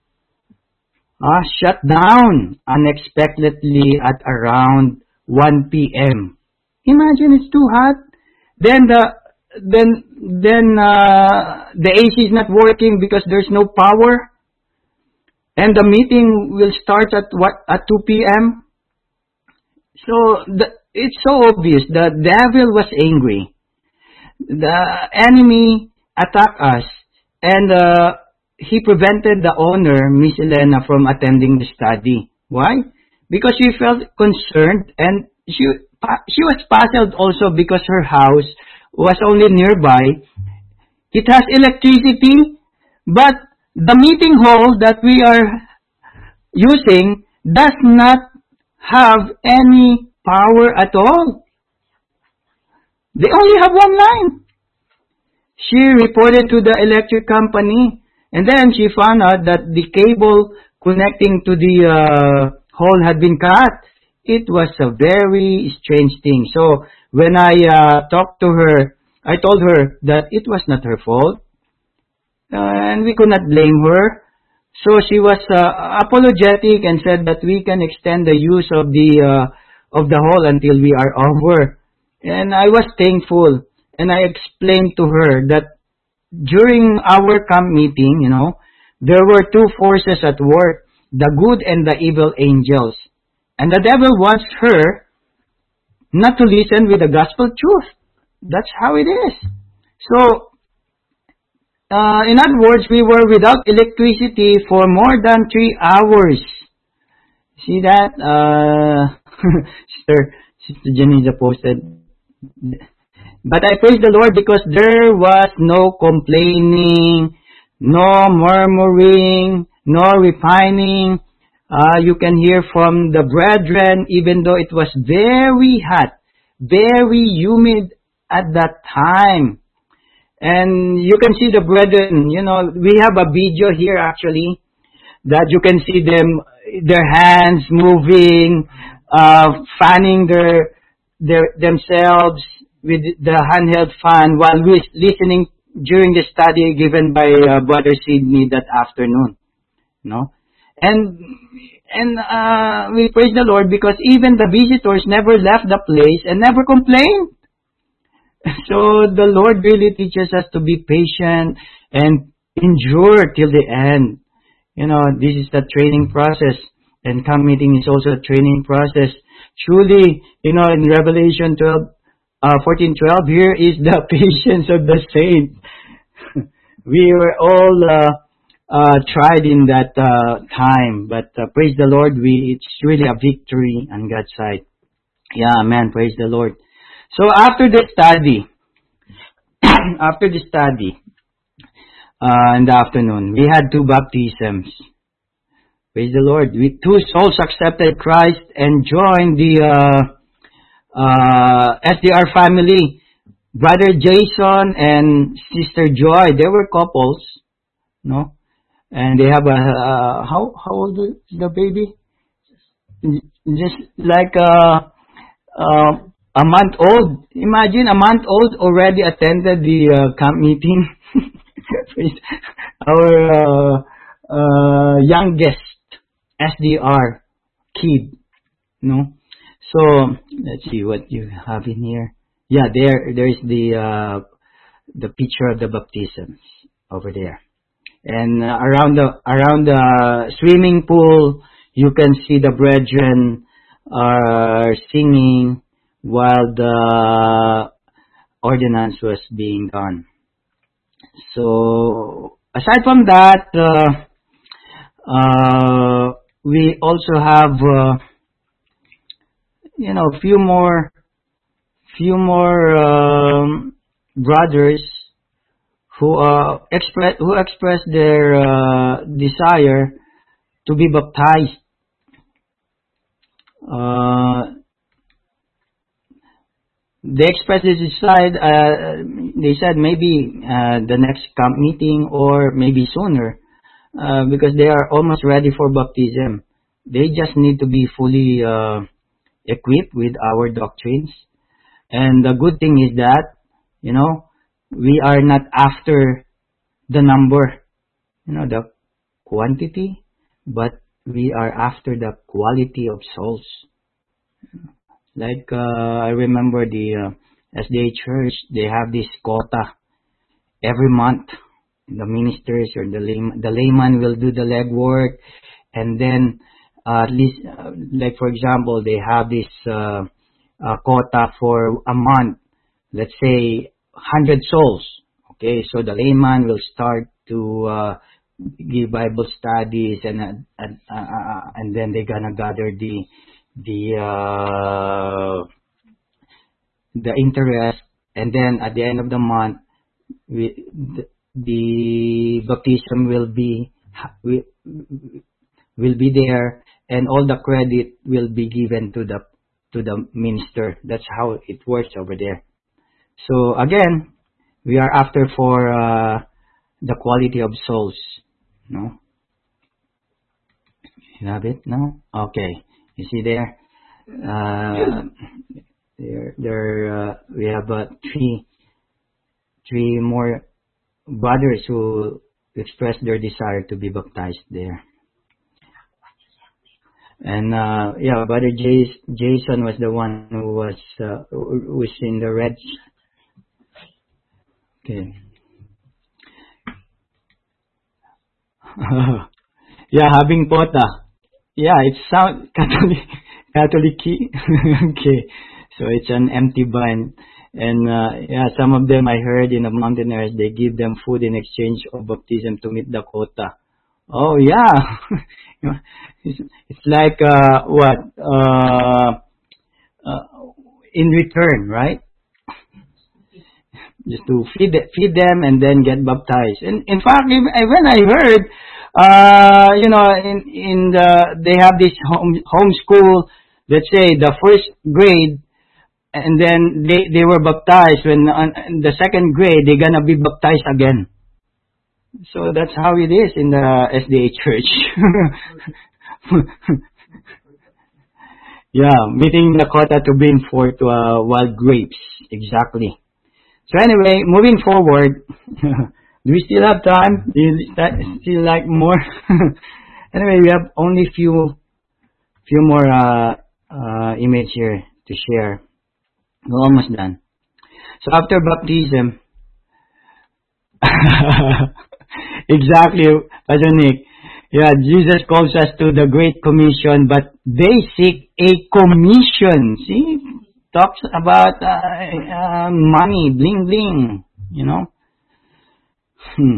uh, shut down unexpectedly at around one p.m. Imagine it's too hot. Then the, then, then uh, the A C is not working because there's no power. And the meeting will start at what, at two p.m. So the, it's so obvious the devil was angry. The enemy attacked us, and uh, he prevented the owner, Miss Elena, from attending the study. Why? Because she felt concerned, and she she was puzzled also because her house was only nearby. It has electricity, but the meeting hall that we are using does not have any power at all. They only have one line. She reported to the electric company, and then she found out that the cable connecting to the uh, hall had been cut. It was a very strange thing. So when I uh, talked to her, I told her that it was not her fault, uh, and we could not blame her. So she was uh, apologetic and said that we can extend the use of the uh, of the hall until we are over. And I was thankful, and I explained to her that during our camp meeting, you know, there were two forces at work, the good and the evil angels. And the devil wants her not to listen with the gospel truth. That's how it is. So, Uh, in other words, we were without electricity for more than three hours. See that? Uh, Sister, Sister Janisa posted. But I praise the Lord because there was no complaining, no murmuring, no repining. Uh, you can hear from the brethren, even though it was very hot, very humid at that time. And you can see the brethren, you know, we have a video here actually, that you can see them, their hands moving, uh, fanning their, their, themselves with the handheld fan while we listening during the study given by uh, Brother Sidney that afternoon, no? And, and, uh, we praise the Lord because even the visitors never left the place and never complained. So the Lord really teaches us to be patient and endure till the end. You know, this is the training process, and camp meeting is also a training process. Truly, you know, in Revelation twelve, uh, fourteen twelve, here is the patience of the saints. We were all uh, uh, tried in that uh, time, but uh, praise the Lord, we it's really a victory on God's side. Yeah, man, praise the Lord. So after the study, after the study, uh, in the afternoon, we had two baptisms. Praise the Lord. We, two souls accepted Christ and joined the uh, uh, S D R family. Brother Jason and Sister Joy, they were couples, no? And they have a, uh, how, how old is the baby? Just like a, uh, a month old. Imagine a month old already attended the uh, camp meeting. Our uh, uh, youngest S D R kid, no? So, let's see what you have in here. Yeah, there, there's the, uh, the picture of the baptisms over there. And uh, around the, around the swimming pool, you can see the brethren are singing while the ordinance was being done. So, aside from that, uh, uh, we also have, uh, you know, a few more few more um, brothers who uh, express who express their uh, desire to be baptized. Uh, they expressed this desire. Uh, they said maybe uh, the next camp meeting or maybe sooner, uh, because they are almost ready for baptism. They just need to be fully uh, equipped with our doctrines. And the good thing is that, you know, we are not after the number, you know, the quantity, but we are after the quality of souls. Like, uh, I remember the uh, S D A Church, they have this quota every month. The ministers or the layman, the layman will do the legwork, and then uh, at least, uh, like for example, they have this uh, uh, quota for a month. Let's say one hundred souls. Okay, so the layman will start to uh, give Bible studies, and uh, and, uh, uh, and then they're gonna gather the the uh, the interest, and then at the end of the month, we, the, the baptism will be will, will be there, and all the credit will be given to the to the minister. That's how it works over there. So again, we are after for uh, the quality of souls. No, you have it? No, okay. You see there. Uh, there, there. Uh, we have uh, three, three more brothers who expressed their desire to be baptized there. And uh, yeah, Brother Jas- Jason was the one who was uh, who was in the red. Okay. Yeah, having pota. Yeah, it sounds Catholic, Catholic key. Okay, so it's an empty bind, and uh, yeah, some of them I heard in the mountaineers, they give them food in exchange of baptism to meet the quota. Oh yeah, it's, it's like uh, what uh, uh, in return, right? Just to feed feed them and then get baptized. And in fact, when I heard, uh, you know, in in the they have this home homeschool. Let's say the first grade, and then they they were baptized. When uh, in the second grade, they're gonna be baptized again. So that's how it is in the S D A Church. Yeah, meeting the quota to bring forth uh, wild grapes. Exactly. So anyway, moving forward, do we still have time? Do you still like more? Anyway, we have only few, few more uh, uh, image here to share. We're almost done. So after baptism, exactly, Pastor Nick. Yeah, Jesus calls us to the Great Commission, but they seek a commission. See, talks about uh, uh, money, bling bling. You know. Hmm.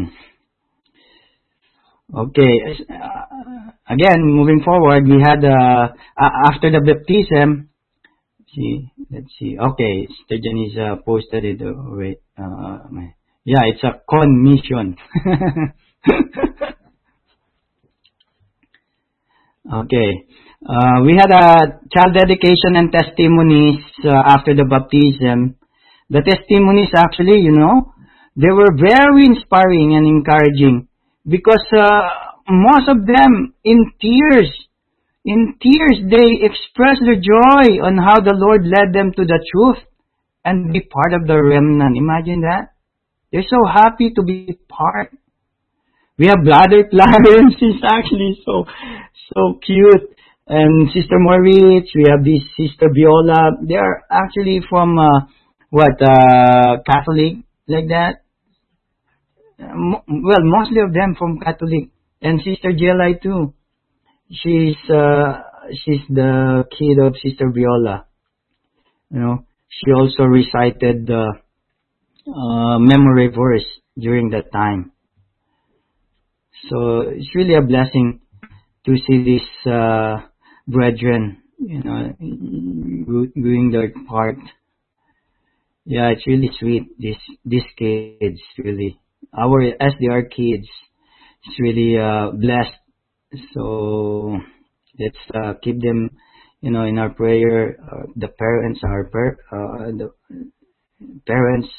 Okay. Uh, again, moving forward, we had uh, uh, after the baptism. See, let's see. Okay, Sister Janice uh, posted it. Uh, wait, uh, yeah, it's a commission. Okay. Uh, we had a child dedication and testimonies uh, after the baptism. The testimonies actually, you know, they were very inspiring and encouraging because uh, most of them in tears, in tears, they expressed their joy on how the Lord led them to the truth and be part of the remnant. Imagine that. They're so happy to be part. We have Brother Clarence. He's actually so, so cute. And Sister Moritz. We have this Sister Viola. They are actually from, uh, what, uh, Catholic, like that. Uh, mo- well, mostly of them from Catholic. And Sister Jelai too. She's, uh, she's the kid of Sister Viola. You know, she also recited the, uh, memory verse during that time. So it's really a blessing to see these uh, brethren, you know, doing their part. Yeah, it's really sweet. These these kids, really, our S D R kids, it's really uh, blessed. So let's uh, keep them, you know, in our prayer. Uh, the parents, our per, uh, the parents,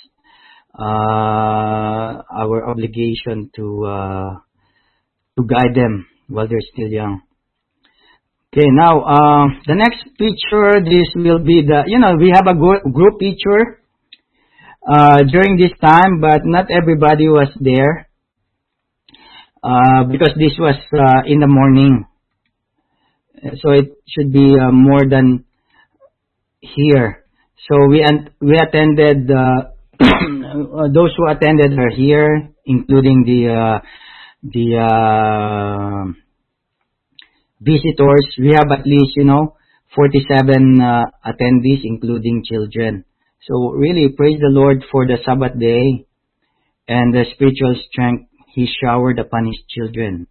uh, our obligation to. Uh, to guide them while they're still young. Okay, now, uh, the next picture, this will be the, you know, we have a group picture uh, during this time, but not everybody was there uh, because this was uh, in the morning. So it should be uh, more than here. So we and we attended, uh, those who attended are here, including the uh, the uh, visitors. We have at least, you know, forty-seven uh, attendees, including children. So really praise the Lord for the Sabbath day and the spiritual strength He showered upon His children.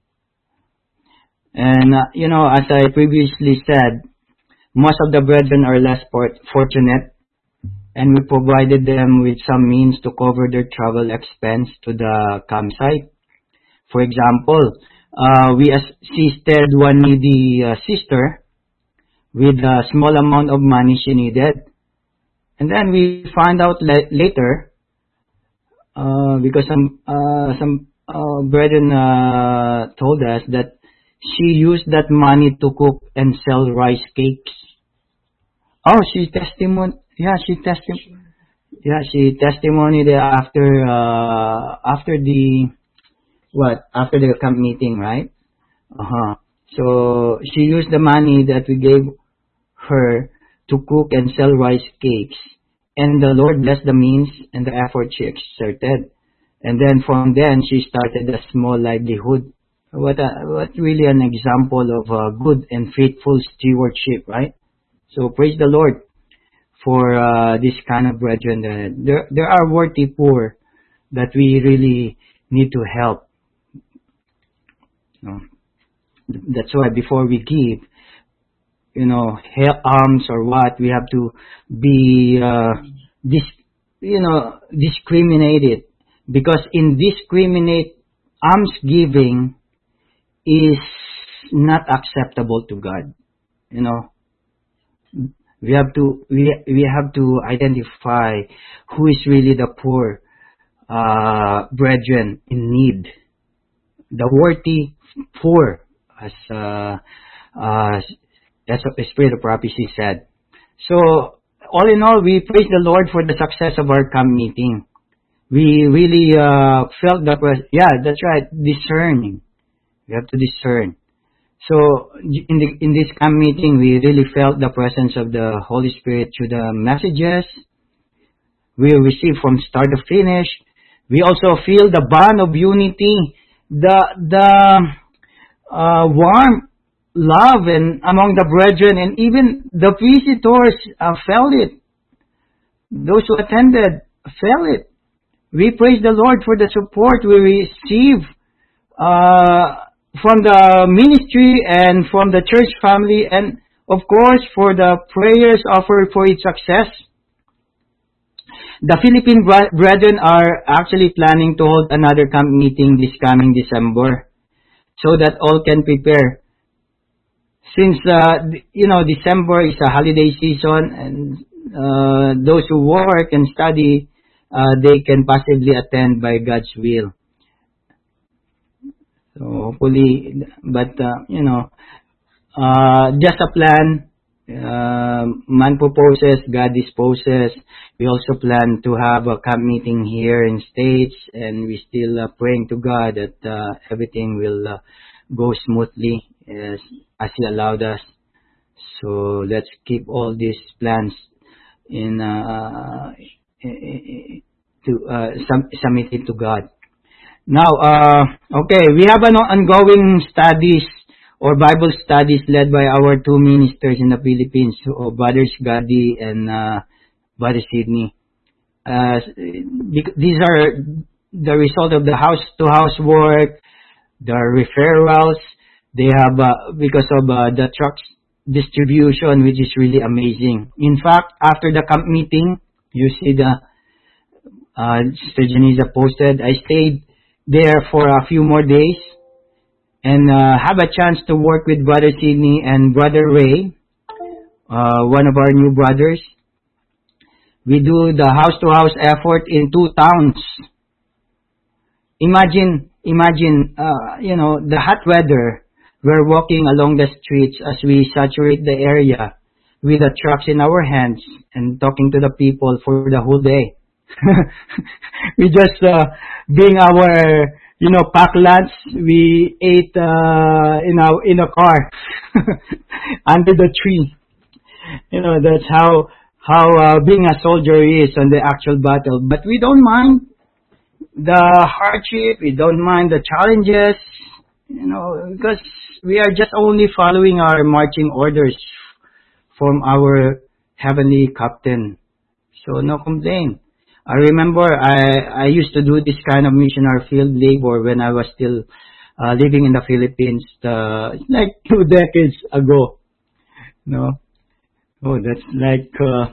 And, uh, you know, as I previously said, most of the brethren are less fortunate, and we provided them with some means to cover their travel expense to the campsite. For example, uh, we assisted one needy uh, sister with a small amount of money she needed. And then we found out la- later, uh, because some uh, some uh, brethren uh, told us that she used that money to cook and sell rice cakes. Oh, she testimony. Yeah, she testimony. Yeah, she testimonied after uh, after the. What? After the camp meeting, right? Uh-huh. So, she used the money that we gave her to cook and sell rice cakes. And the Lord blessed the means and the effort she exerted. And then from then, she started a small livelihood. What a, what really an example of uh, good and faithful stewardship, right? So, praise the Lord for uh, this kind of brethren. There, there are worthy poor that we really need to help. You know, that's why before we give, you know, help alms or what, we have to be, uh, dis, you know, discriminated, because indiscriminate alms giving is not acceptable to God. You know, we have to we we have to identify who is really the poor uh, brethren in need, the worthy poor, as uh, uh, as the Spirit of Prophecy said. So, all in all, we praise the Lord for the success of our camp meeting. We really uh, felt that was, yeah, that's right, discerning. We have to discern. So, in the in this camp meeting, we really felt the presence of the Holy Spirit through the messages, we receive from start to finish. We also feel the bond of unity, the the uh, warm love and among the brethren, and even the visitors uh, felt it. Those who attended felt it. We praise the Lord for the support we receive uh, from the ministry and from the church family, and of course for the prayers offered for its success. The Philippine brethren are actually planning to hold another camp meeting this coming December, so that all can prepare. Since uh, you know December is a holiday season, and uh, those who work and study, uh, they can possibly attend by God's will. So hopefully, but uh, you know, uh, just a plan. Uh, man proposes, God disposes. We also plan to have a camp meeting here in States, and we still uh, praying to God that uh, everything will uh, go smoothly as, as He allowed us. So let's keep all these plans in uh, to uh, sum- submitted to God. Now, uh, okay, we have an ongoing studies or Bible studies led by our two ministers in the Philippines, so Brothers Gadi and uh, Brother Sidney. Uh, these are the result of the house-to-house work, the referrals. They have, uh, because of uh, the trucks distribution, which is really amazing. In fact, after the camp meeting, you see the uh, Sister Janisa posted, I stayed there for a few more days and uh, have a chance to work with Brother Sidney and Brother Ray, uh, one of our new brothers. We do the house-to-house effort in two towns. Imagine, imagine, uh, you know, the hot weather. We're walking along the streets as we saturate the area with the trucks in our hands and talking to the people for the whole day. We just, uh, being our, you know, pack lunch, we ate uh, in our in a car under the tree. You know, that's how how uh, being a soldier is on the actual battle. But we don't mind the hardship. We don't mind the challenges. You know, because we are just only following our marching orders from our heavenly captain. So no complaint. I remember I, I used to do this kind of missionary field labor when I was still uh, living in the Philippines, uh, like two decades ago. No, oh, that's like uh,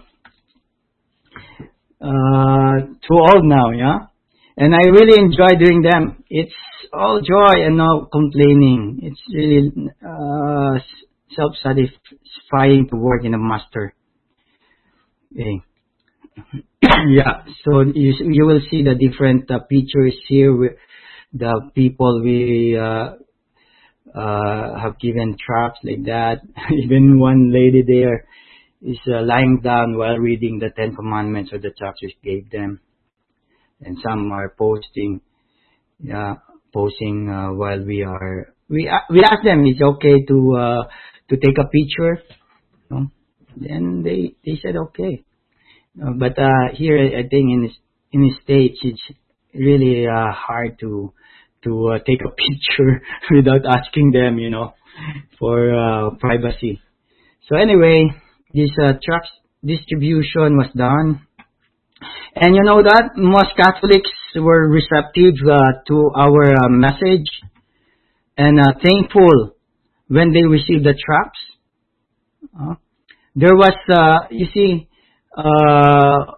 uh, too old now, yeah. And I really enjoy doing them. It's all joy and no complaining. It's really uh, self-satisfying to work in a master. Okay. Yeah, so you you will see the different uh, pictures here with the people we uh, uh, have given tracts like that. Even one lady there is uh, lying down while reading the Ten Commandments or the tracts we gave them, and some are posting, yeah, posing uh, while we are. We uh, we ask them, it's okay to uh, to take a picture, no? Then they they said okay. Uh, but uh, here, I think in this, in the States, it's really uh, hard to to uh, take a picture without asking them, you know, for uh, privacy. So anyway, this uh, trucks distribution was done, and you know that most Catholics were receptive uh, to our uh, message and uh, thankful when they received the tracts. Uh, there was, uh, you see. Uh,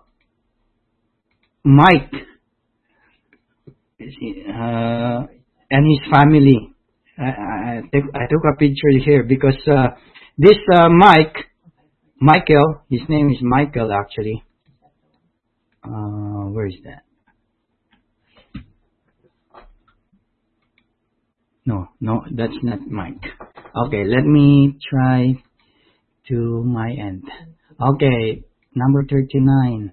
Mike uh, and his family. I, I, took, I took a picture here because uh, this uh, Mike, Michael, his name is Michael actually. Uh, where is that? No, no, that's not Mike. Okay, let me try to my end. Okay. Number thirty-nine.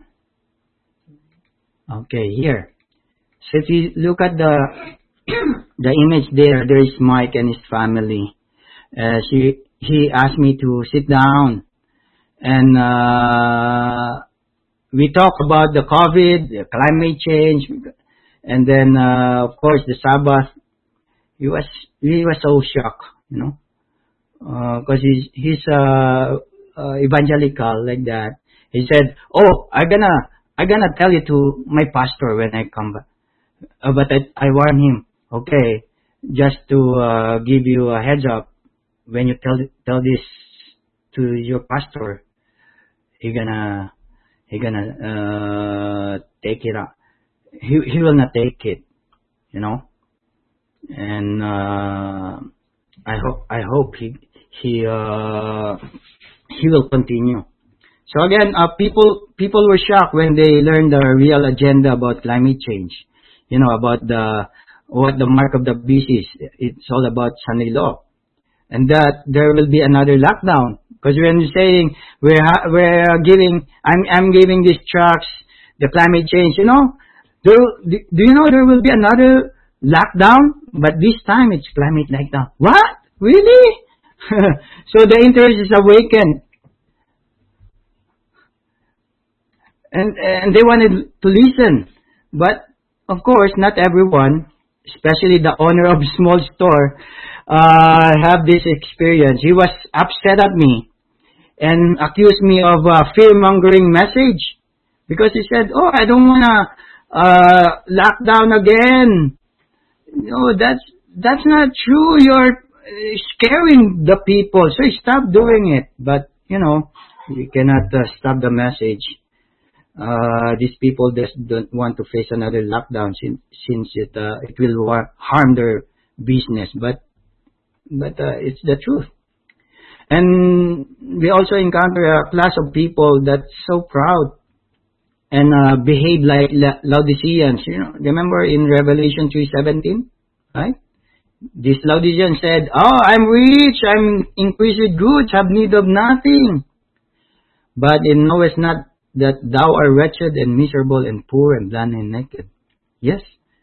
Okay, here. So if you look at the the image there, there is Mike and his family. Uh, she, he asked me to sit down and uh, we talk about the COVID, the climate change, and then uh, of course the Sabbath. He was he was so shocked, you know, because he's he's uh, uh, evangelical like that. He said, "Oh, I'm gonna I'm gonna tell you to my pastor when I come back." Uh, but I, I warn him, okay, just to uh, give you a heads up, when you tell tell this to your pastor, he gonna he gonna uh, take it up. He he will not take it, you know. And uh, I hope I hope he he uh, he will continue. So again, uh, people people were shocked when they learned the real agenda about climate change. You know, about the what the mark of the beast is. It's all about Sunday law, and that there will be another lockdown. Because when you're saying we're ha- we're giving, I'm I'm giving these trucks the climate change. You know, there, do you know there will be another lockdown? But this time it's climate lockdown. What? Really? So the interest is awakened, and and they wanted to listen, but of course not everyone, especially the owner of small store, uh, have this experience. He was upset at me and accused me of a fear-mongering message because he said, "Oh, I don't wanna uh, lock down again." No, that's that's not true. You're uh, scaring the people, so stop doing it. But you know, you cannot uh, stop the message. Uh, these people just don't want to face another lockdown since since it uh, it will war- harm their business. But but uh, it's the truth. And we also encounter a class of people that's so proud and uh, behave like La- Laodiceans. You know, remember in Revelation three seventeen, right? This Laodicean said, "Oh, I'm rich, I'm increased with goods, have need of nothing. But it knowest not that thou art wretched and miserable and poor and blind and naked." Yes.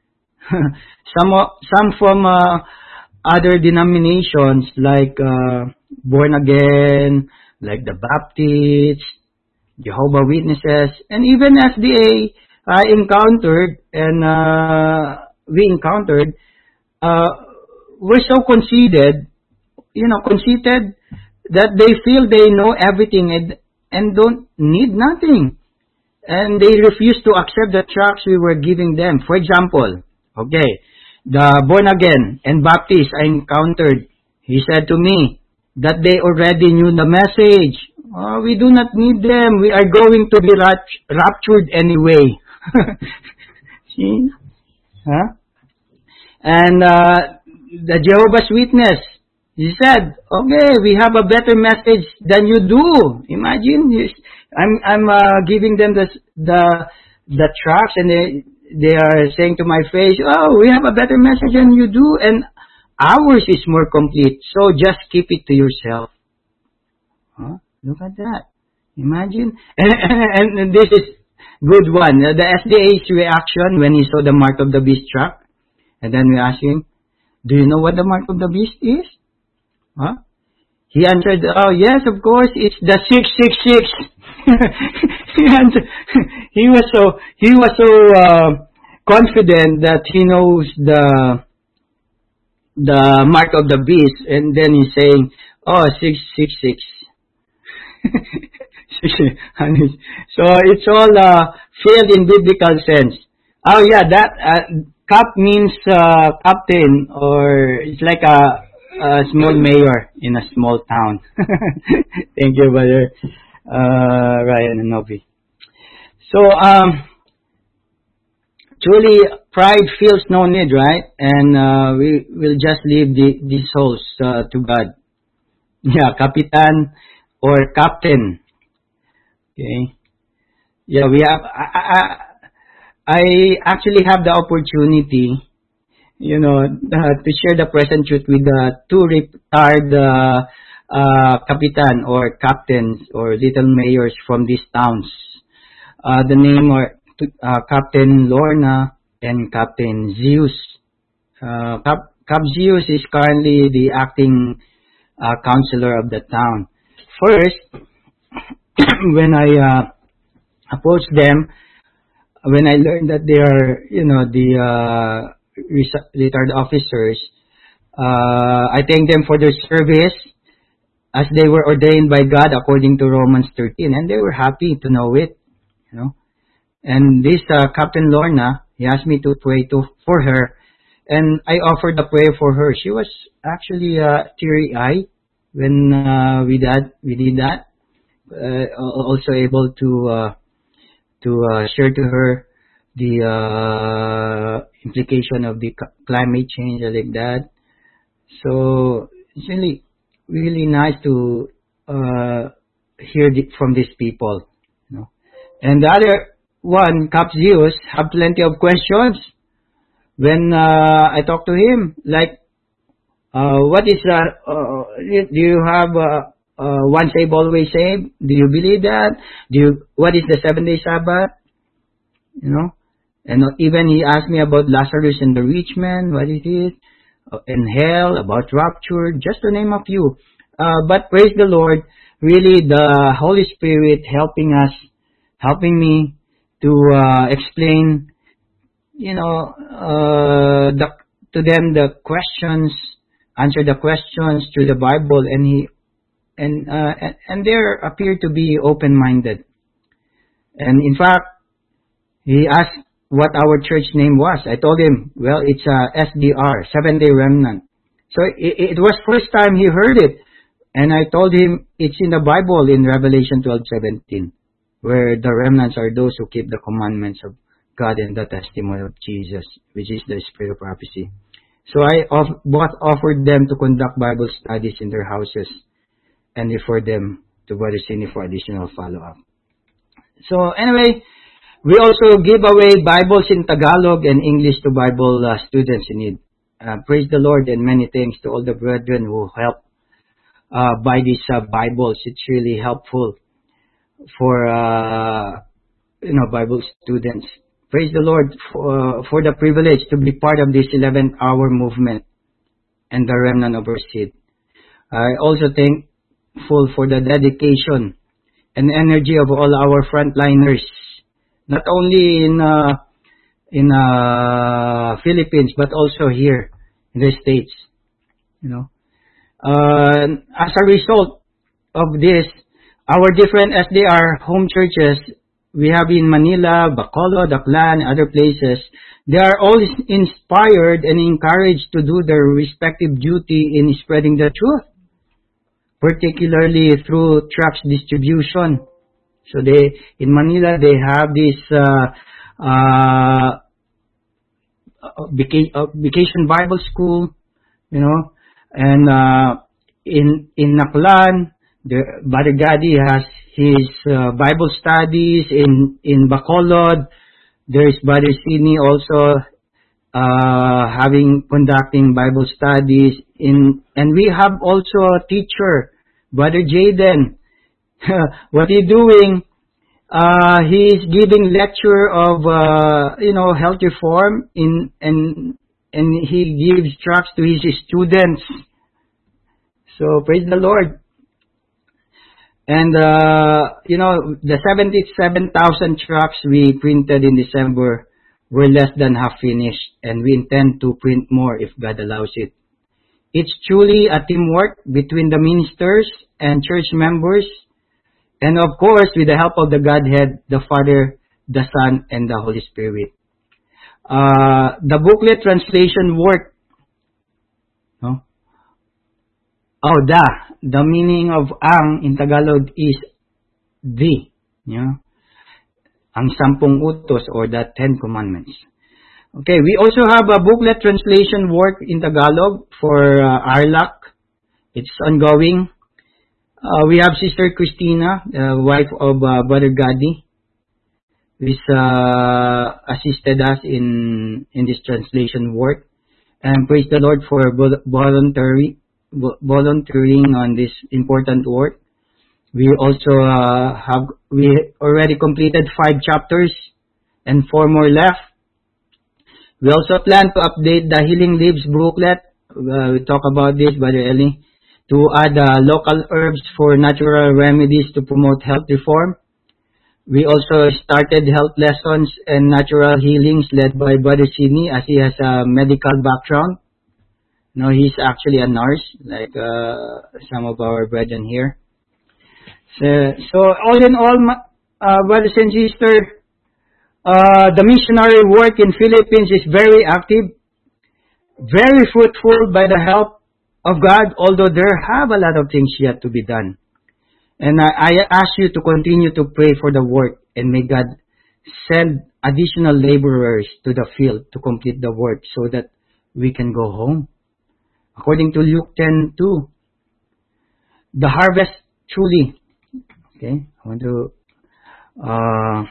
some o- some from uh, other denominations like uh, Born Again, like the Baptists, Jehovah Witnesses, and even S D A I encountered and uh, we encountered uh, were so conceited, you know, conceited that they feel they know everything and and don't need nothing. And they refuse to accept the tracts we were giving them. For example, okay, the Born Again and Baptist I encountered, he said to me that they already knew the message. Oh, we do not need them. We are going to be rapt- raptured anyway. See? Huh? And uh, the Jehovah's Witness, he said, "Okay, we have a better message than you do." Imagine, you, I'm I'm uh, giving them the the the tracts, and they they are saying to my face, "Oh, we have a better message than you do, and ours is more complete. So just keep it to yourself." Huh? Look at that. Imagine, and, and, and this is good one. The S D A's reaction when he saw the mark of the beast track, and then we asked him, "Do you know what the mark of the beast is?" Huh? He answered, "Oh yes, of course, it's the six six six." He answered, he was so he was so uh, confident that he knows the the mark of the beast, and then he's saying, "Oh, six six six." So it's all uh, failed in biblical sense. Oh yeah, that uh, cap means uh, captain, or it's like a a small mayor in a small town. Thank you, brother uh, Ryan and Novi. So, um, truly, pride feels no need, right? And uh, we will just leave the, these souls uh, to God. Yeah, Kapitan or Captain. Okay. Yeah, we have. I, I, I actually have the opportunity, you know, uh, to share the present truth with the two retired uh, uh, kapitan or captains or little mayors from these towns. Uh, the name are uh, Captain Lorna and Captain Zeus. Uh, Cap, Cap Zeus is currently the acting uh, counselor of the town. First, when I uh, approached them when I learned that they are, you know, the uh, res- retired officers. Uh, I thank them for their service as they were ordained by God according to Romans thirteen, and they were happy to know it, you know. And this uh, Captain Lorna, he asked me to pray to for her, and I offered a prayer for her. She was actually uh, teary-eyed when uh, we did we did that. Uh, also able to uh, to uh, share to her the uh, implication of the c- climate change like that. So it's really really nice to uh, hear the, from these people, you know. And the other one, Cap Zeus, have plenty of questions when uh, I talk to him, like, uh, what is uh, uh, do you have uh, uh, once saved always saved? Do you believe that? Do you what is the seven day Sabbath? You know, and even he asked me about Lazarus and the rich man, what it is, uh, and hell, about rapture, just to name a few. Uh, but praise the Lord, really the Holy Spirit helping us, helping me to uh, explain, you know, uh, the, to them the questions, answer the questions through the Bible, and he and uh, and, and they appear to be open-minded. And in fact, he asked what our church name was. I told him, well, it's uh, S D R, Seven Day Remnant. So it, it was first time he heard it, and I told him it's in the Bible in Revelation twelve seventeen, where the remnants are those who keep the commandments of God and the testimony of Jesus, which is the spirit of prophecy. So I off, both offered them to conduct Bible studies in their houses and refer them to Brother Cindy for additional follow-up. So anyway, we also give away Bibles in Tagalog and English to Bible uh, students in need. Uh, praise the Lord, and many thanks to all the brethren who help uh, buy these uh, Bibles. It's really helpful for uh, you know Bible students. Praise the Lord for, uh, for the privilege to be part of this eleventh hour movement and the remnant of our seed. I also thankful for the dedication and energy of all our frontliners, not only in uh, in uh, Philippines but also here in the States. You know, uh, as a result of this, our different S D R home churches we have in Manila, Bacolod, Aklan, other places, they are all inspired and encouraged to do their respective duty in spreading the truth, particularly through tracts distribution. So they, in Manila, they have this uh, uh, vacation Bible school, you know, and uh, in in Aklan, the Brother Gadi has his uh, Bible studies. In in Bacolod, there is Brother Sidney also uh, having conducting Bible studies. In and we have also a teacher, Brother Jaden. What he doing? Uh, he is giving lecture of uh, you know health reform in and and he gives tracts to his students. So praise the Lord. And, uh, you know, the seventy-seven thousand tracts we printed in December were less than half finished, and we intend to print more if God allows it. It's truly a teamwork between the ministers and church members, and of course, with the help of the Godhead, the Father, the Son, and the Holy Spirit. Uh, the booklet translation work, no? Oh, the. The meaning of ang in Tagalog is the. You know? Ang sampung utos or the Ten Commandments. Okay, we also have a booklet translation work in Tagalog for uh, Arlac. It's ongoing. Uh, we have Sister Christina, the wife of uh, Brother Gadi, who is, uh, assisted us in, in this translation work. And praise the Lord for voluntary volunteering on this important work. We also uh, have we already completed five chapters and four more left. We also plan to update the Healing Leaves booklet. Uh, we talk about this, Brother Eli, to add uh, local herbs for natural remedies to promote health reform. We also started health lessons and natural healings led by Brother Sidney as he has a medical background. No, he's actually a nurse, like uh, some of our brethren here. So, so all in all, uh, brothers and sisters, uh, the missionary work in Philippines is very active, very fruitful by the help of God, although there have a lot of things yet to be done. And I, I ask you to continue to pray for the work, and may God send additional laborers to the field to complete the work so that we can go home. According to Luke ten two, the harvest truly, okay, I want to uh,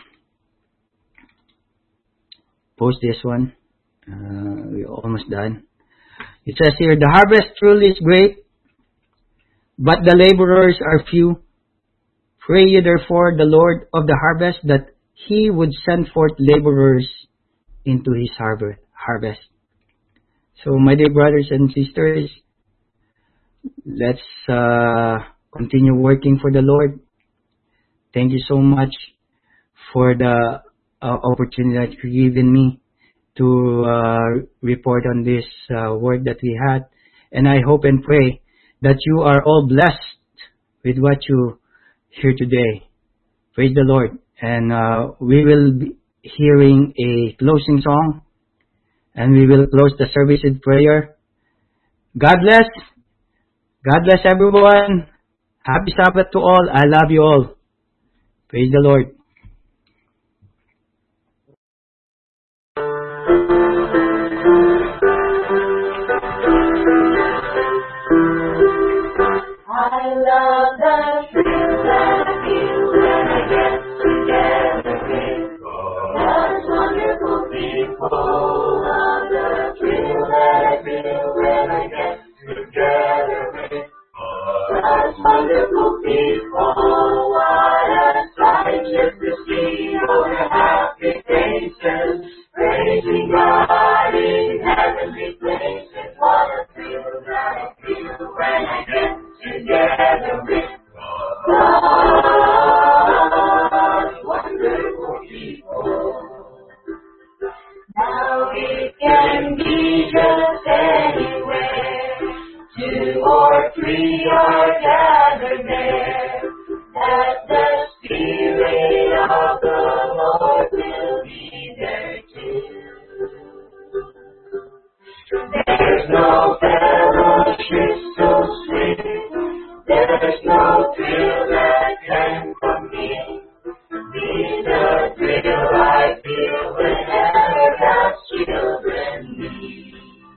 post this one. Uh, we're almost done. It says here, the harvest truly is great, but the laborers are few. Pray ye therefore the Lord of the harvest that he would send forth laborers into his harvest. So, my dear brothers and sisters, let's uh, continue working for the Lord. Thank you so much for the uh, opportunity that you've given me to uh, report on this uh, work that we had. And I hope and pray that you are all blessed with what you hear today. Praise the Lord. And uh, we will be hearing a closing song. And we will close the service with prayer. God bless. God bless everyone. Happy Sabbath to all. I love you all. Praise the Lord. I love the thrill that I feel when I get together with God's wonderful people. Love the thrill that I feel when I get together with God's wonderful people. What a sight just to see all the happy faces, praising God in heavenly places. What a thrill that I feel when I get together with God's wonderful people. Now it can be just anywhere, two or three are gathered there, that the Spirit of the Lord will be there too. There's no fellowship so sweet, there's no thrill that can compete with the thrill I feel whenever God's children meet.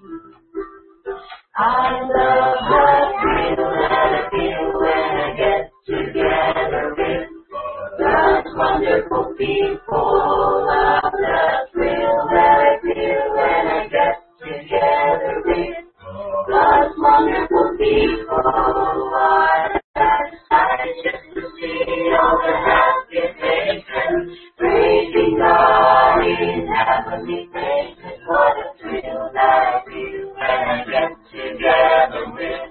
I love the thrill that I feel when I get together with God's wonderful people. Love the thrill that I feel when I get together with God's wonderful people. What a sight just to see all the happy faces, praising God in heavenly places. What a thrill that I feel when I get together with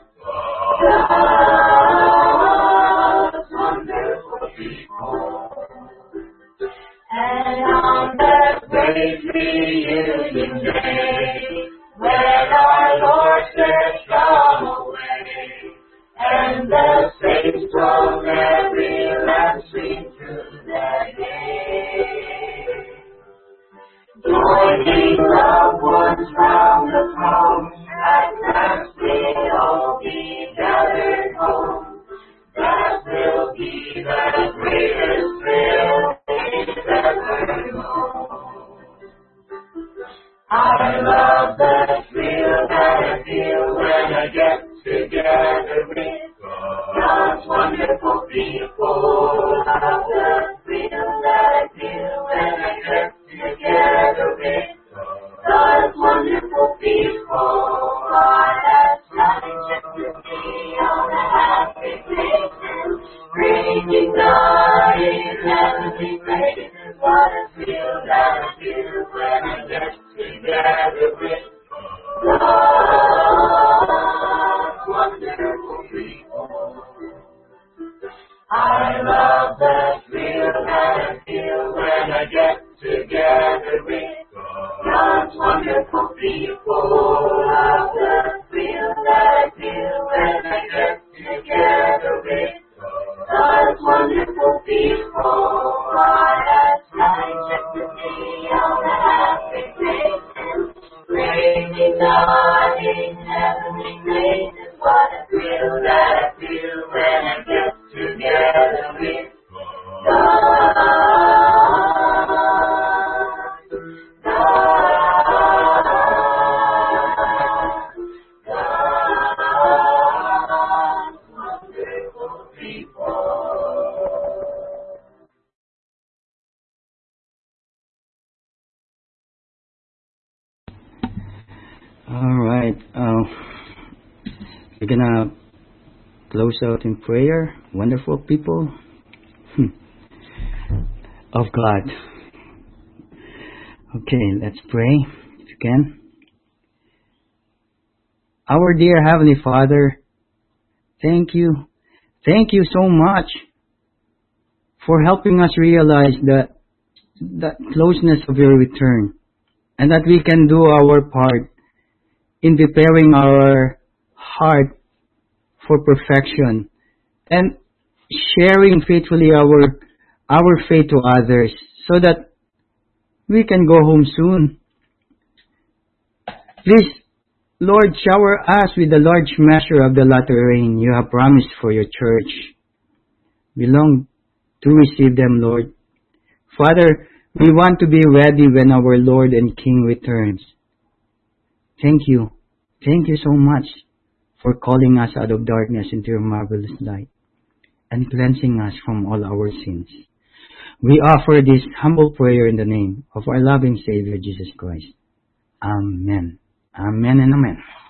God's wonderful people. And on that great reunion day, when our Lord says, come away, and the saints from every land sing through the gate. Joining loved ones round the throne, at last we'll all be gathered home. That will be the greatest thrill we've ever known. I love the thrill that I feel when I get together with God's wonderful people. Love the thrill that I feel when I get together with God's wonderful people. What a sight just to see all the happy faces, praising God in heavenly places. What a thrill that I feel when I get together with God's wonderful people. I love the thrill that I I get together with God's wonderful people. Of the thrill that I feel when I get together with God's wonderful people. What a sight just to see all the happy faces, praising God in heavenly places. What a thrill that I feel when I get together with God. All right. Uh, we're gonna close out in prayer. Wonderful people of God. Okay, let's pray if you can. Our dear Heavenly Father, thank you. Thank you so much for helping us realize that the closeness of your return, and that we can do our part in preparing our heart for perfection and sharing faithfully our our faith to others, so that we can go home soon. Please, Lord, shower us with the large measure of the latter rain you have promised for your church. We long to receive them, Lord. Father, we want to be ready when our Lord and King returns. Thank you. Thank you so much for calling us out of darkness into your marvelous light and cleansing us from all our sins. We offer this humble prayer in the name of our loving Savior, Jesus Christ. Amen. Amen and amen.